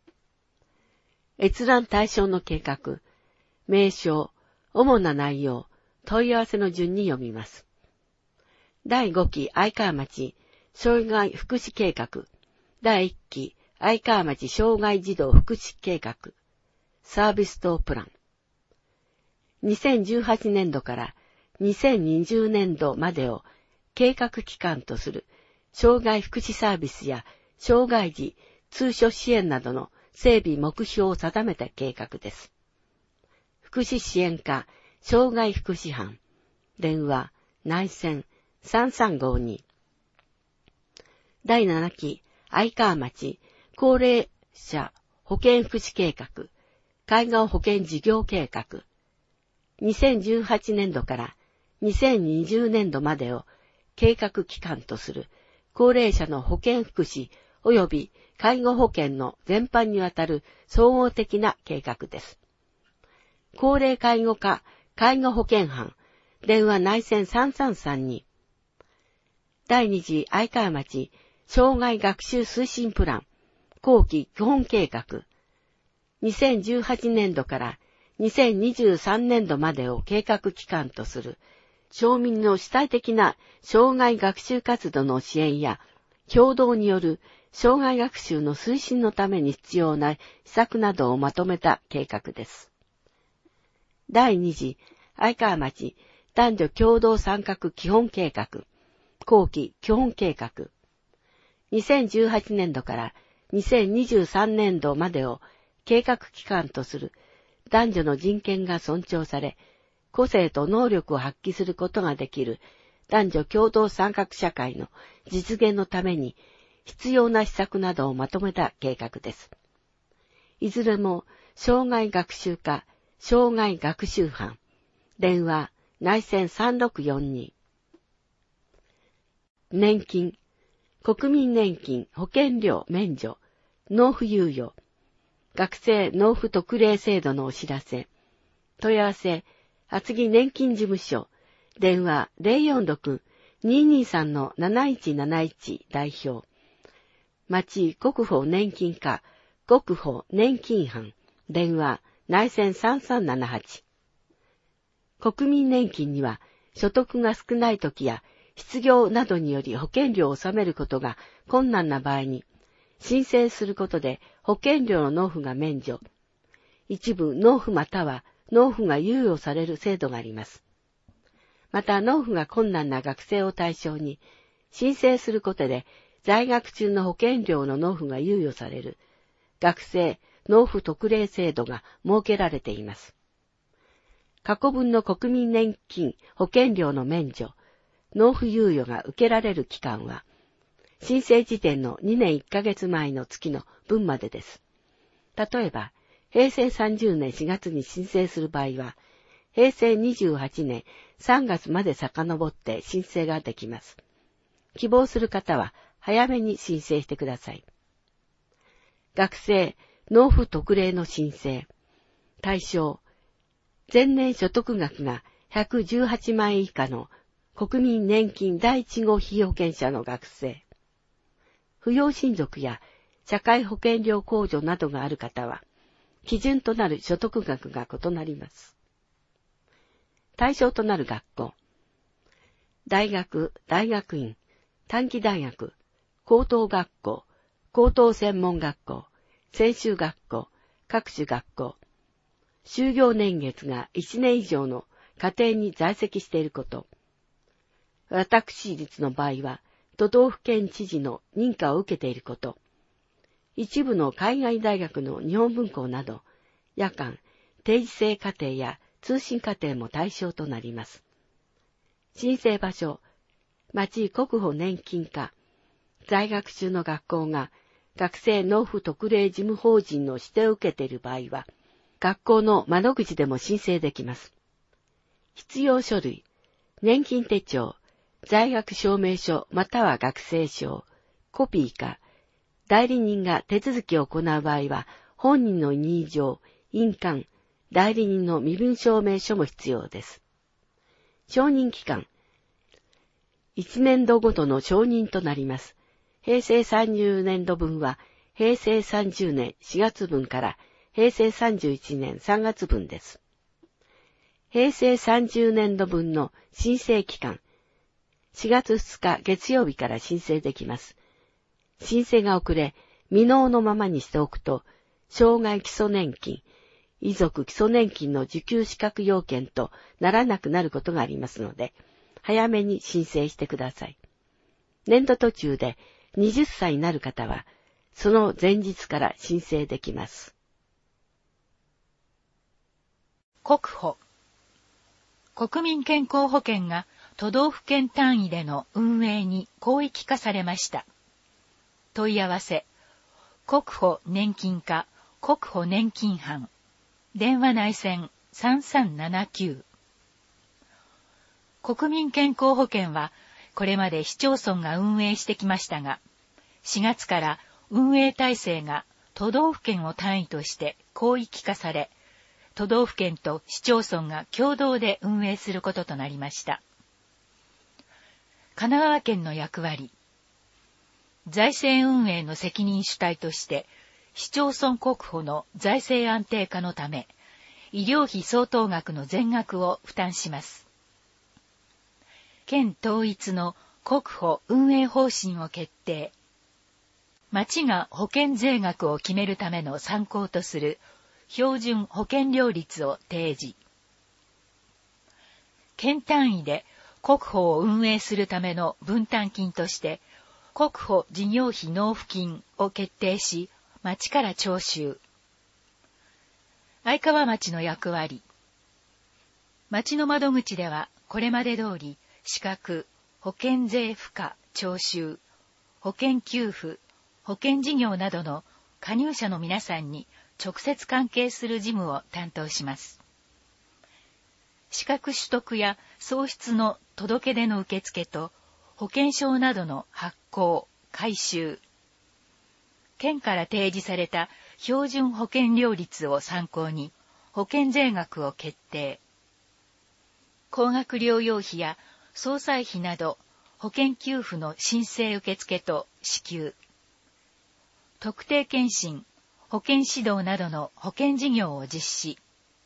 Speaker 3: 閲覧対象の計画、名称、主な内容、問い合わせの順に読みます。だいごき愛川町障害福祉計画、だいいっき愛川町障害児童福祉計画、サービス等プラン。にせんじゅうはちねんどからにせんにじゅうねんどまでを計画期間とする障害福祉サービスや障害児通所支援などの整備目標を定めた計画です。福祉支援課障害福祉班、電話、内線さんさんごに。だいななき愛川町高齢者保健福祉計画、介護保険事業計画。にせんじゅうはちねんどからにせんにじゅうねんどまでを計画期間とする高齢者の保健福祉及び介護保険の全般にわたる総合的な計画です。高齢介護課介護保険班、電話内線さんさんさんに。だいに次愛川町障害学習推進プラン後期基本計画。にせんじゅうはちねんどからにせんにじゅうさんねんどまでを計画期間とする町民の主体的な障害学習活動の支援や共同による障害学習の推進のために必要な施策などをまとめた計画です。だいに次愛川町男女共同参画基本計画後期基本計画。にせんじゅうはちねんどからにせんにじゅうさんねんどまでを計画期間とする男女の人権が尊重され、個性と能力を発揮することができる男女共同参画社会の実現のために必要な施策などをまとめた計画です。いずれも障害学習課、障害学習班、電話、内線さんろくよんに。年金、国民年金保険料免除、納付猶予、学生納付特例制度のお知らせ、問い合わせ、厚木年金事務所、電話 ゼロよんろくにーにーさんのなないちなないち 代表、町国保年金課、国保年金班、電話、内線さんさんななはち。国民年金には、所得が少ない時や、失業などにより保険料を納めることが困難な場合に、申請することで保険料の納付が免除、一部納付または納付が猶予される制度があります。また納付が困難な学生を対象に、申請することで在学中の保険料の納付が猶予される学生納付特例制度が設けられています。過去分の国民年金保険料の免除、納付猶予が受けられる期間は、申請時点のにねんいっかげつまえの月の分までです。例えば、へいせいさんじゅうねんしがつに申請する場合は、へいせいにじゅうはちねんさんがつまで遡って申請ができます。希望する方は早めに申請してください。学生納付特例の申請。対象、前年所得額がひゃくじゅうはちまんえん以下の国民年金第一号被保険者の学生。扶養親族や社会保険料控除などがある方は、基準となる所得額が異なります。対象となる学校。大学、大学院、短期大学、高等学校、高等専門学校、専修学校、各種学校。就業年月がいちねん以上の家庭に在籍していること。私立の場合は、都道府県知事の認可を受けていること。一部の海外大学の日本文校など、夜間、定時制課程や通信課程も対象となります。申請場所、町国保年金課、在学中の学校が学生納付特例事務法人の指定を受けている場合は、学校の窓口でも申請できます。必要書類、年金手帳、在学証明書または学生証、コピーか、 代理人が手続きを行う場合は、本人の任意状、印鑑、代理人の身分証明書も必要です。承認期間。いちねんどごとの承認となります。平成さんじゅうねんど分は、平成さんじゅうねんしがつ分から平成さんじゅういちねんさんがつ分です。平成さんじゅうねんど分の申請期間。しがつふつか月曜日から申請できます。申請が遅れ、未納のままにしておくと、障害基礎年金、遺族基礎年金の受給資格要件とならなくなることがありますので、早めに申請してください。年度途中ではたちになる方は、その前日から申請できます。
Speaker 4: 国保。国民健康保険が都道府県単位での運営に広域化されました。問い合わせ、国保年金課国保年金班、電話内線さんさんななきゅう。国民健康保険はこれまで市町村が運営してきましたが、しがつから運営体制が都道府県を単位として広域化され、都道府県と市町村が共同で運営することとなりました。神奈川県の役割。財政運営の責任主体として、市町村国保の財政安定化のため、医療費相当額の全額を負担します。県統一の国保運営方針を決定。町が保険税額を決めるための参考とする標準保険料率を提示。県単位で国保を運営するための分担金として、国保事業費納付金を決定し、町から徴収。相川町の役割。町の窓口では、これまで通り、資格、保険税付加、徴収、保険給付、保険事業などの加入者の皆さんに直接関係する事務を担当します。資格取得や喪失の届け出の受付と、保険証などの発行、回収。県から提示された標準保険料率を参考に保険税額を決定。高額療養費や総裁費など保険給付の申請受付と支給。特定健診、保険指導などの保険事業を実施。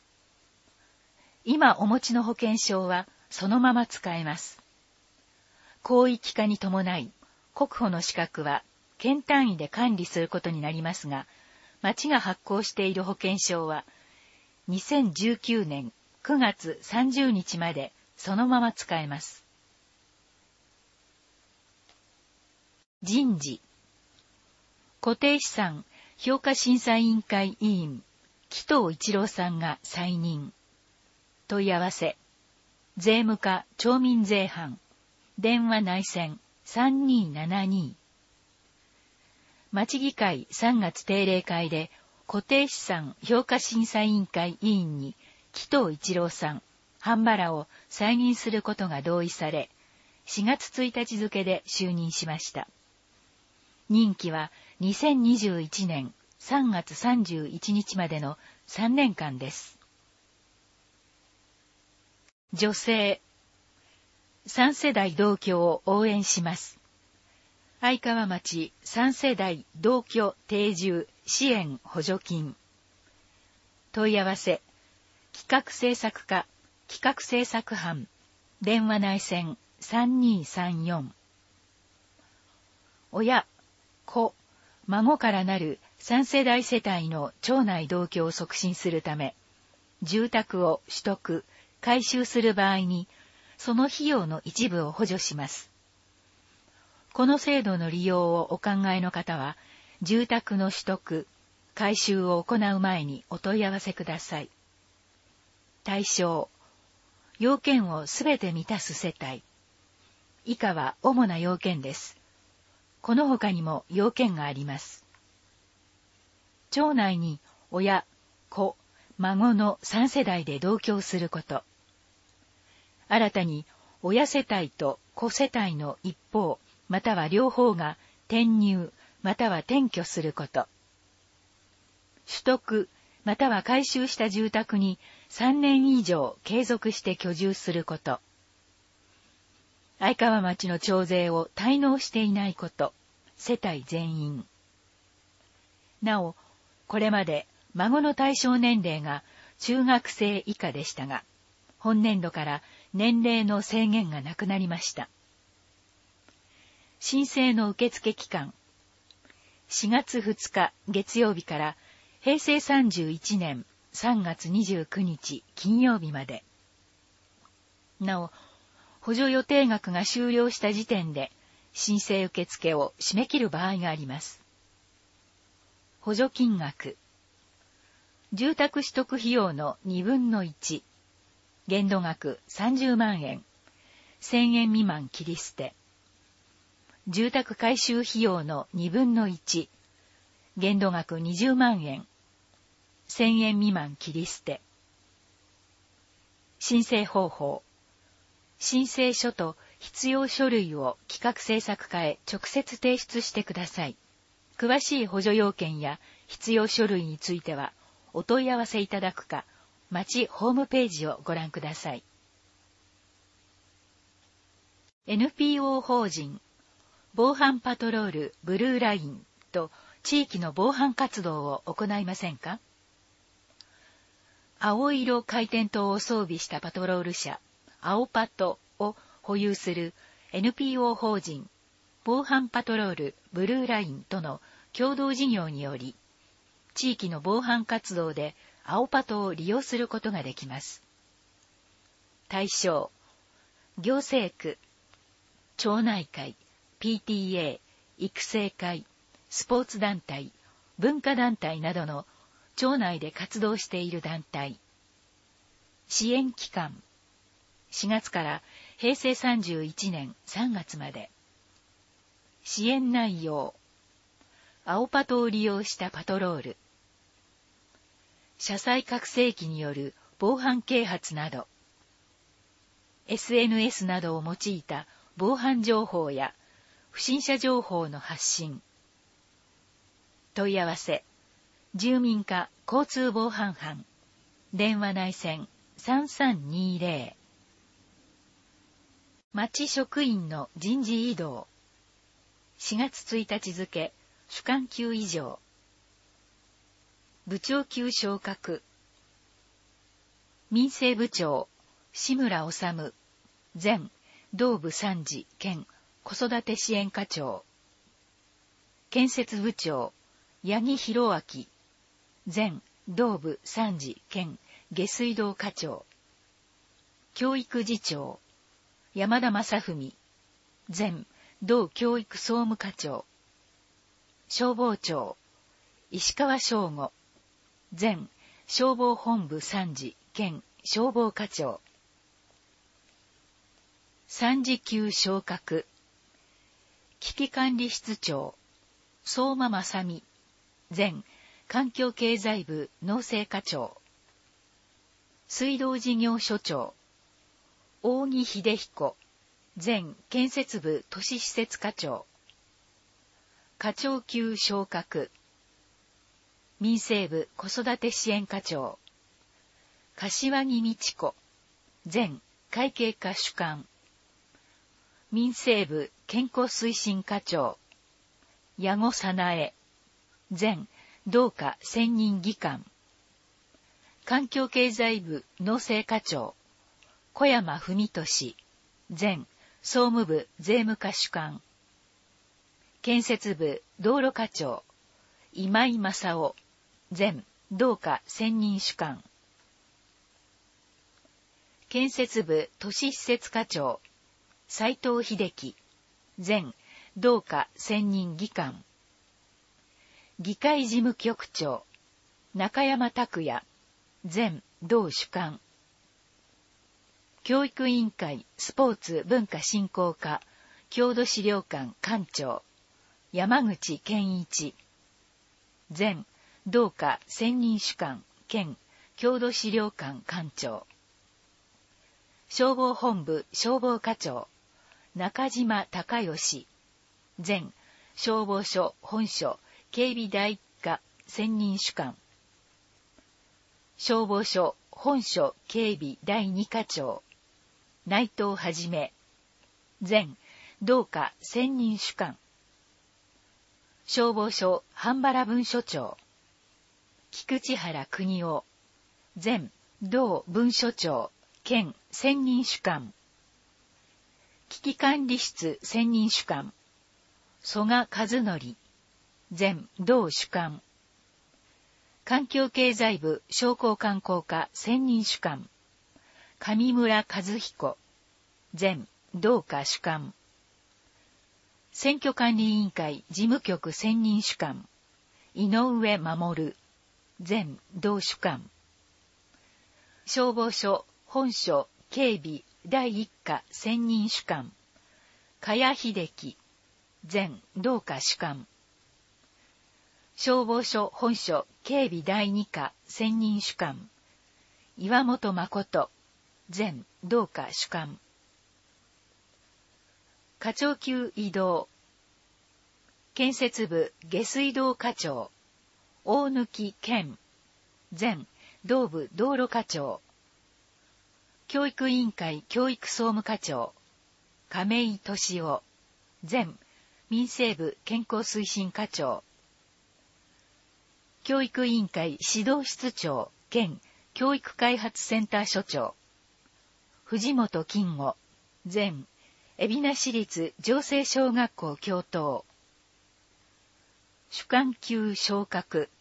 Speaker 4: 今お持ちの保険証はそのまま使えます。広域化に伴い、国保の資格は県単位で管理することになりますが、町が発行している保険証は、にせんじゅうきゅうねんくがつさんじゅうにちまでそのまま使えます。人事。固定資産評価審査委員会委員、紀藤一郎さんが再任。問い合わせ、税務課町民税班、電話内線さんにーななに。町議会さんがつ定例会で固定資産評価審査委員会委員に紀藤一郎さん、半原を再任することが同意され、しがつついたち付で就任しました。任期はにせんにじゅういちねんさんがつさんじゅういちにちまでのさんねんかんです。女性。三世代同居を応援します。相川町三世代同居定住支援補助金。問い合わせ、企画制作課企画制作班、電話内線さんにーさんよん。親、子、孫からなる三世代世帯の町内同居を促進するため、住宅を取得、改修する場合に、その費用の一部を補助します。この制度の利用をお考えの方は、住宅の取得、改修を行う前にお問い合わせください。対象、要件をすべて満たす世帯。以下は主な要件です。この他にも要件があります。町内に親、子、孫のさん世代で同居すること。新たに親世帯と子世帯の一方、または両方が転入、 または転居すること。取得、または改修した住宅にさんねん以上継続して居住すること。相川町の徴税を滞納していないこと、世帯全員。なお、これまで孫の対象年齢が中学生以下でしたが、本年度から年齢の制限がなくなりました。申請の受付期間、しがつふつか月曜日からへいせいさんじゅういちねんさんがつにじゅうくにち金曜日まで。なお、補助予定額が終了した時点で申請受付を締め切る場合があります。補助金額。住宅取得費用のにぶんのいち。限度額さんじゅうまんえん。せんえん未満切り捨て。住宅改修費用のにぶんのいち。限度額にじゅうまんえん。せんえん未満切り捨て。申請方法。申請書と必要書類を企画制作課へ直接提出してください。詳しい補助要件や必要書類についてはお問い合わせいただくか、町ホームページをご覧ください。エヌピーオー 法人防犯パトロールブルーラインと地域の防犯活動を行いませんか？青色回転灯を装備したパトロール車、青パトを保有する エヌピーオー 法人防犯パトロールブルーラインとの共同事業により、地域の防犯活動で青パトを利用することができます。対象、行政区、町内会、ピーティーエー、育成会、スポーツ団体、文化団体などの町内で活動している団体。支援期間、しがつからへいせいさんじゅういちねんさんがつまで。支援内容、青パトを利用したパトロール、車載覚醒器による防犯啓発など、エスエヌエス などを用いた防犯情報や不審者情報の発信。問い合わせ、住民課交通防犯班、電話内線さんさんにーぜろ。町職員の人事異動。しがつついたち付、主幹級以上。部長級昇格。民政部長、志村治、前、同部参事兼子育て支援課長。建設部長、八木弘明、前、同部参事兼下水道課長。教育次長、山田正文、前、同教育総務課長。消防庁、石川翔吾、前、消防本部参事兼消防課長。三次級昇格、危機管理室長、相馬正美、前、環境経済部農政課長。水道事業所長、扇秀彦、前建設部都市施設課長。課長級昇格、民政部子育て支援課長。柏木美智子、前会計課主幹。民政部健康推進課長。矢後早苗、前同課専任技官。環境経済部農政課長。小山文俊、前総務部税務課主幹。建設部道路課長、今井正夫、前同課専任主幹。建設部都市施設課長、斉藤秀樹、前同課専任技官。議会事務局長、中山拓也、前同主幹。教育委員会スポーツ文化振興課郷土資料館館長、山口健一、前同課専任主幹兼郷土資料館館長。消防本部消防課長、中島隆義、前消防署本署警備第一課専任主幹。消防署本署警備第二課長内藤はじめ。前同課専任主幹。消防署半原分署長菊池原邦夫。前同分署長兼専任主幹。危機管理室専任主幹曽我和則。前同主幹。環境経済部商工観光課専任主幹上村和彦。前同課主幹。選挙管理委員会事務局専任主幹井上守。前同主幹。消防署本署警備第一課専任主幹茅秀樹。前同課主幹。消防署本署警備第二課専任主幹岩本誠。前同課主幹。課長級異動。建設部下水道課長大貫健。前同部道路課長。教育委員会教育総務課長亀井俊夫。前民生部健康推進課長。教育委員会指導室長兼教育開発センター所長藤本金吾。前海老名市立城西小学校教頭。主幹級昇格。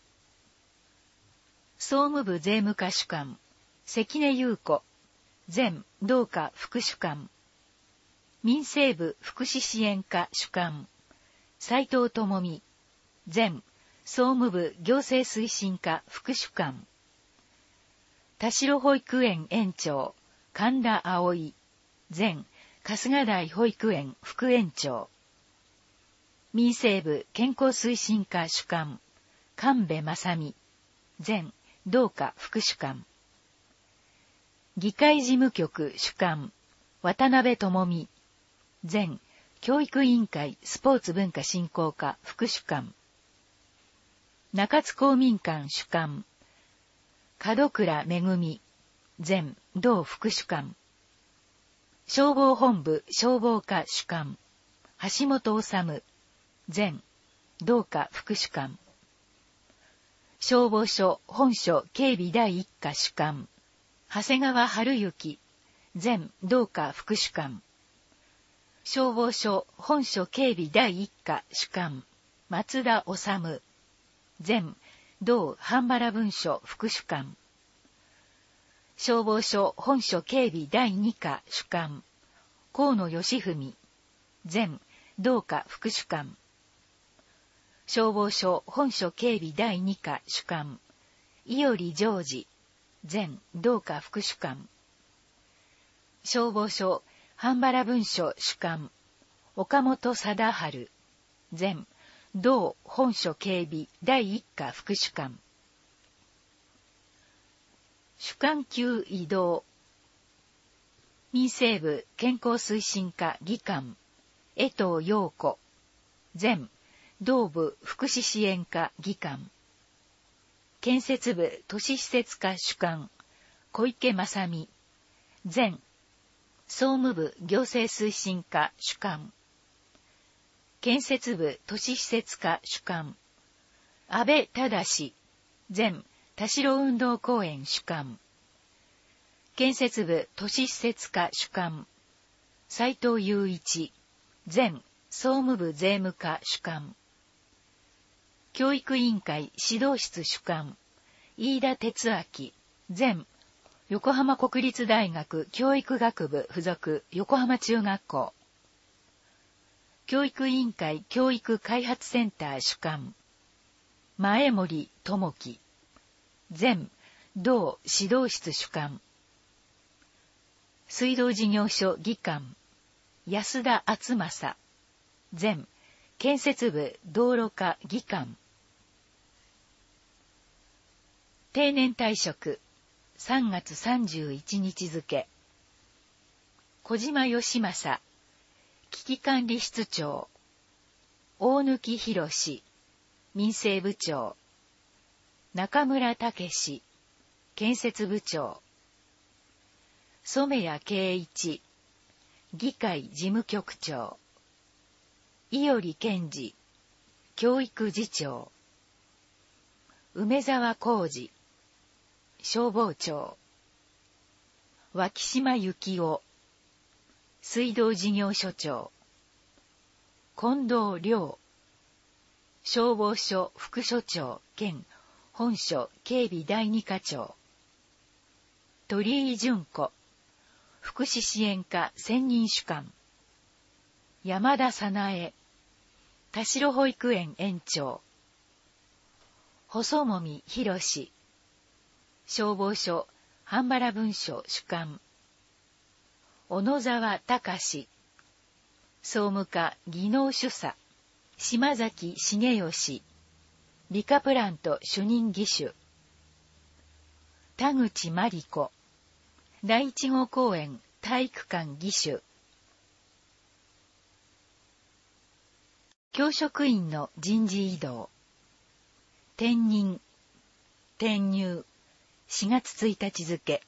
Speaker 4: 総務部税務課主幹関根優子。前同課副主幹。民生部福祉支援課主幹斉藤智美。前総務部行政推進課副主幹。田代保育園園長神田葵。前春日台保育園副園長。民生部健康推進課主幹神戸正美。前同課副主幹。議会事務局主幹渡辺智美。前教育委員会スポーツ文化振興課副主幹。中津公民館主幹門倉めぐみ。前同副主幹。消防本部消防課主幹橋本治。前同課副主幹。消防署本署警備第一課主幹長谷川春之。前同課副主幹。消防署本署警備第一課主幹松田治。前同半原分署副主幹。消防署本署警備第二課主幹河野義文。前同課副主幹。消防署本署警備第二課主幹伊織ジョージ。前同課副主幹。消防署半原分署主幹岡本貞治。前同本署警備第一課副主幹。主幹級異動。民生部健康推進課技官江藤陽子。前同部福祉支援課技官。建設部都市施設課主幹小池正美。前総務部行政推進課主幹。建設部都市施設課主幹安倍忠。前田代運動公園主幹。建設部都市施設課主幹斉藤雄一。前総務部税務課主幹。教育委員会指導室主幹飯田哲明。前横浜国立大学教育学部附属横浜中学校。教育委員会教育開発センター主幹前森智樹。前同指導室主幹。水道事業所技官安田敦正。前建設部道路課技官。定年退職さんがつさんじゅういちにち付。小島義正危機管理室長大大貫博士、民政部長。中村武史、建設部長。染谷圭一、議会事務局長。伊織健二、教育次長。梅沢浩二、消防長。脇島幸夫、水道事業所長。近藤良、消防署副署長兼本署警備第二課長。鳥居淳子、福祉支援課専任主幹。山田早苗、田代保育園園長。細籾博士、消防署半原分署主幹。小野沢隆、総務課技能主査。島崎茂義、理科プラント主任技手。田口真理子、第一号公園体育館技手。教職員の人事異動。転任、転入、しがつついたち付。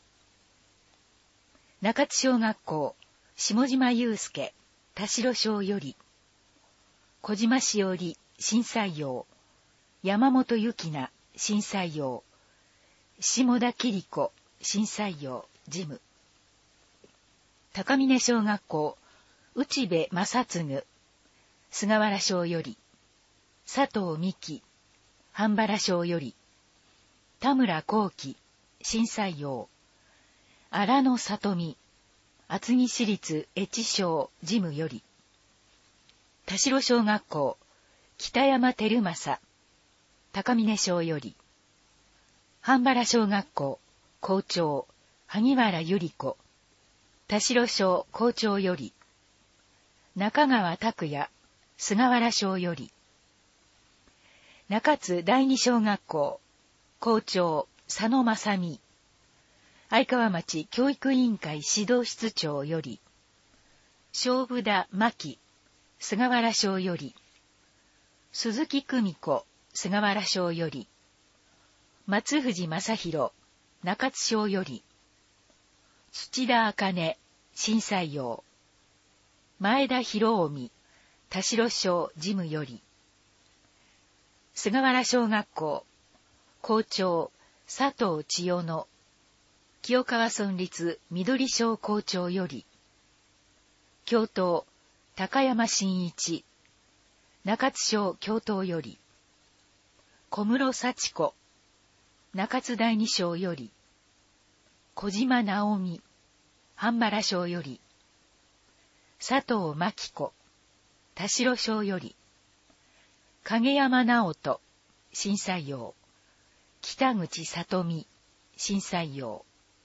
Speaker 4: 中津小学校、下島祐介、田代小より。小島しおり、新採用。山本ゆきな、新採用。下田桐子、新採用、事務。高峰小学校、内部正嗣、菅原小より。佐藤美希、半原小より。田村幸喜、新採用。荒野里美、厚木市立越小事務より。田代小学校、北山照正、高峰小より。半原小学校、校長、萩原由里子、田代小校長より。中川拓也、菅原小より。中津第二小学校、校長、佐野正美、相川町教育委員会指導室長より。勝負田真希、菅原小より。鈴木久美子、菅原小より。松藤正宏、中津小より。土田茜、新採用。前田博臣、田代小事務より。菅原小学校、校長、佐藤千代野、清川村立緑小校長より。教頭、高山真一、中津小教頭より。小室幸子、中津第二小より。小島直美、半原小より。佐藤真紀子、田代小より。影山直人、新採用。北口里美、新採用。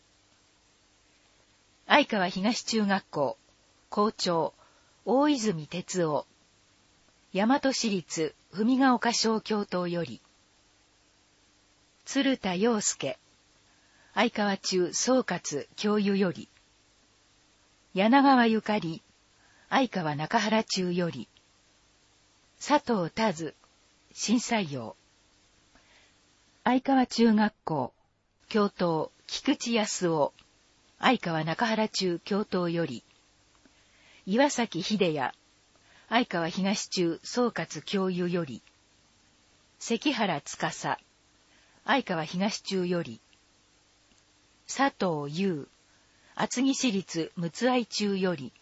Speaker 4: 相川東中学校、校長、大泉哲夫、大和市立文ヶ丘小教頭より。鶴田洋介、相川中総括教諭より。柳川ゆかり、相川中原中より。佐藤田津、新採用。相川中学校、教頭、菊池康夫、相川中原中教頭より。岩崎秀也、相川東中総括教諭より。関原司、相川東中より。佐藤優、厚木市立陸奥愛中より。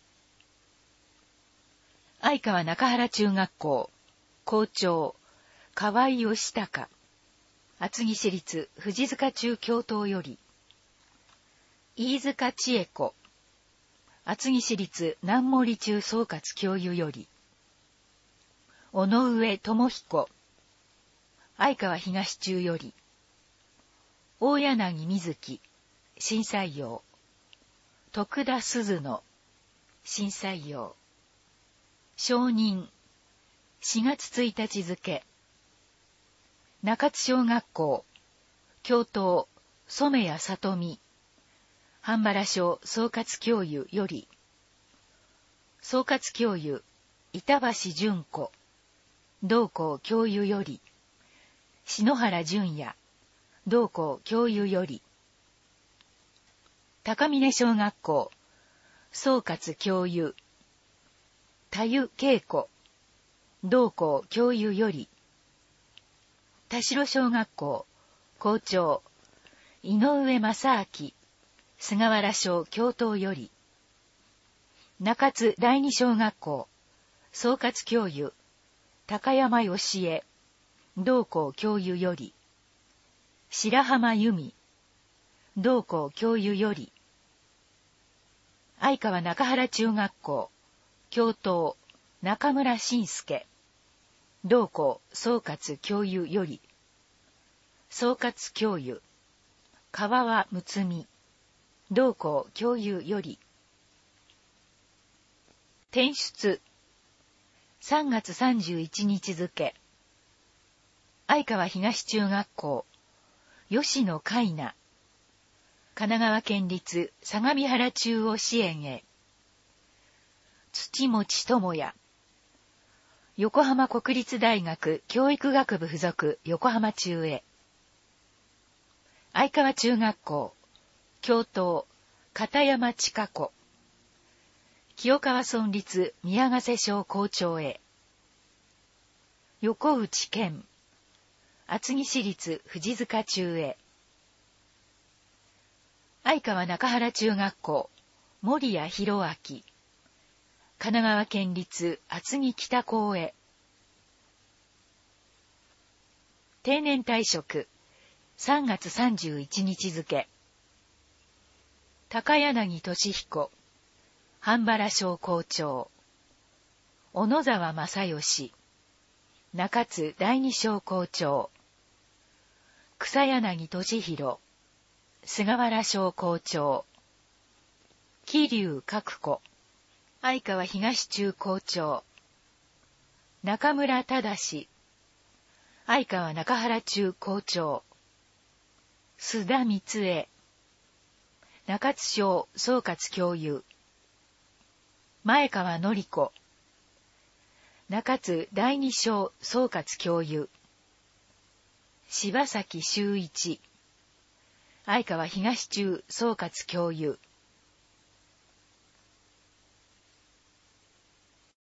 Speaker 4: 相川中原中学校、校長、河合義孝、厚木市立藤塚中教頭より。飯塚千恵子、厚木市立南森中総括教諭より。尾上智彦、相川東中より。大柳瑞希、新採用。徳田鈴野、新採用。承認、しがつついたち付。中津小学校、教頭、染谷里美、半原小総括教諭より。総括教諭、板橋淳子、 同校教諭より、篠原淳也、同校教諭より、高峰小学校、総括教諭、田湯恵子、同校教諭より、田代小学校、校長、井上正明、菅原小教頭より、中津第二小学校、総括教諭、高山義恵、同校教諭より、白浜由美、同校教諭より、相川中原中学校、教頭、中村信介、同校総括教諭より、総括教諭、川和睦美、同校教諭より、転出、さんがつさんじゅういちにち付、相川東中学校、吉野海奈、神奈川県立相模原中央支援へ、土持智也、横浜国立大学教育学部附属横浜中へ、相川中学校、教頭、片山千佳子、清川村立宮ヶ瀬小校長へ、横内健、厚木市立藤塚中へ、相川中原中学校、森谷博明、神奈川県立厚木北高へ、定年退職、さんがつさんじゅういちにち付、高柳俊彦、半原小校長、小野沢正義、中津第二小校長、草柳俊弘、菅原小校長、桐生角子、相川東中校長、中村忠、相川中原中校長、須田光恵、中津小総括教諭、前川典子、中津第二小総括教諭、柴崎修一、相川東中総括教諭、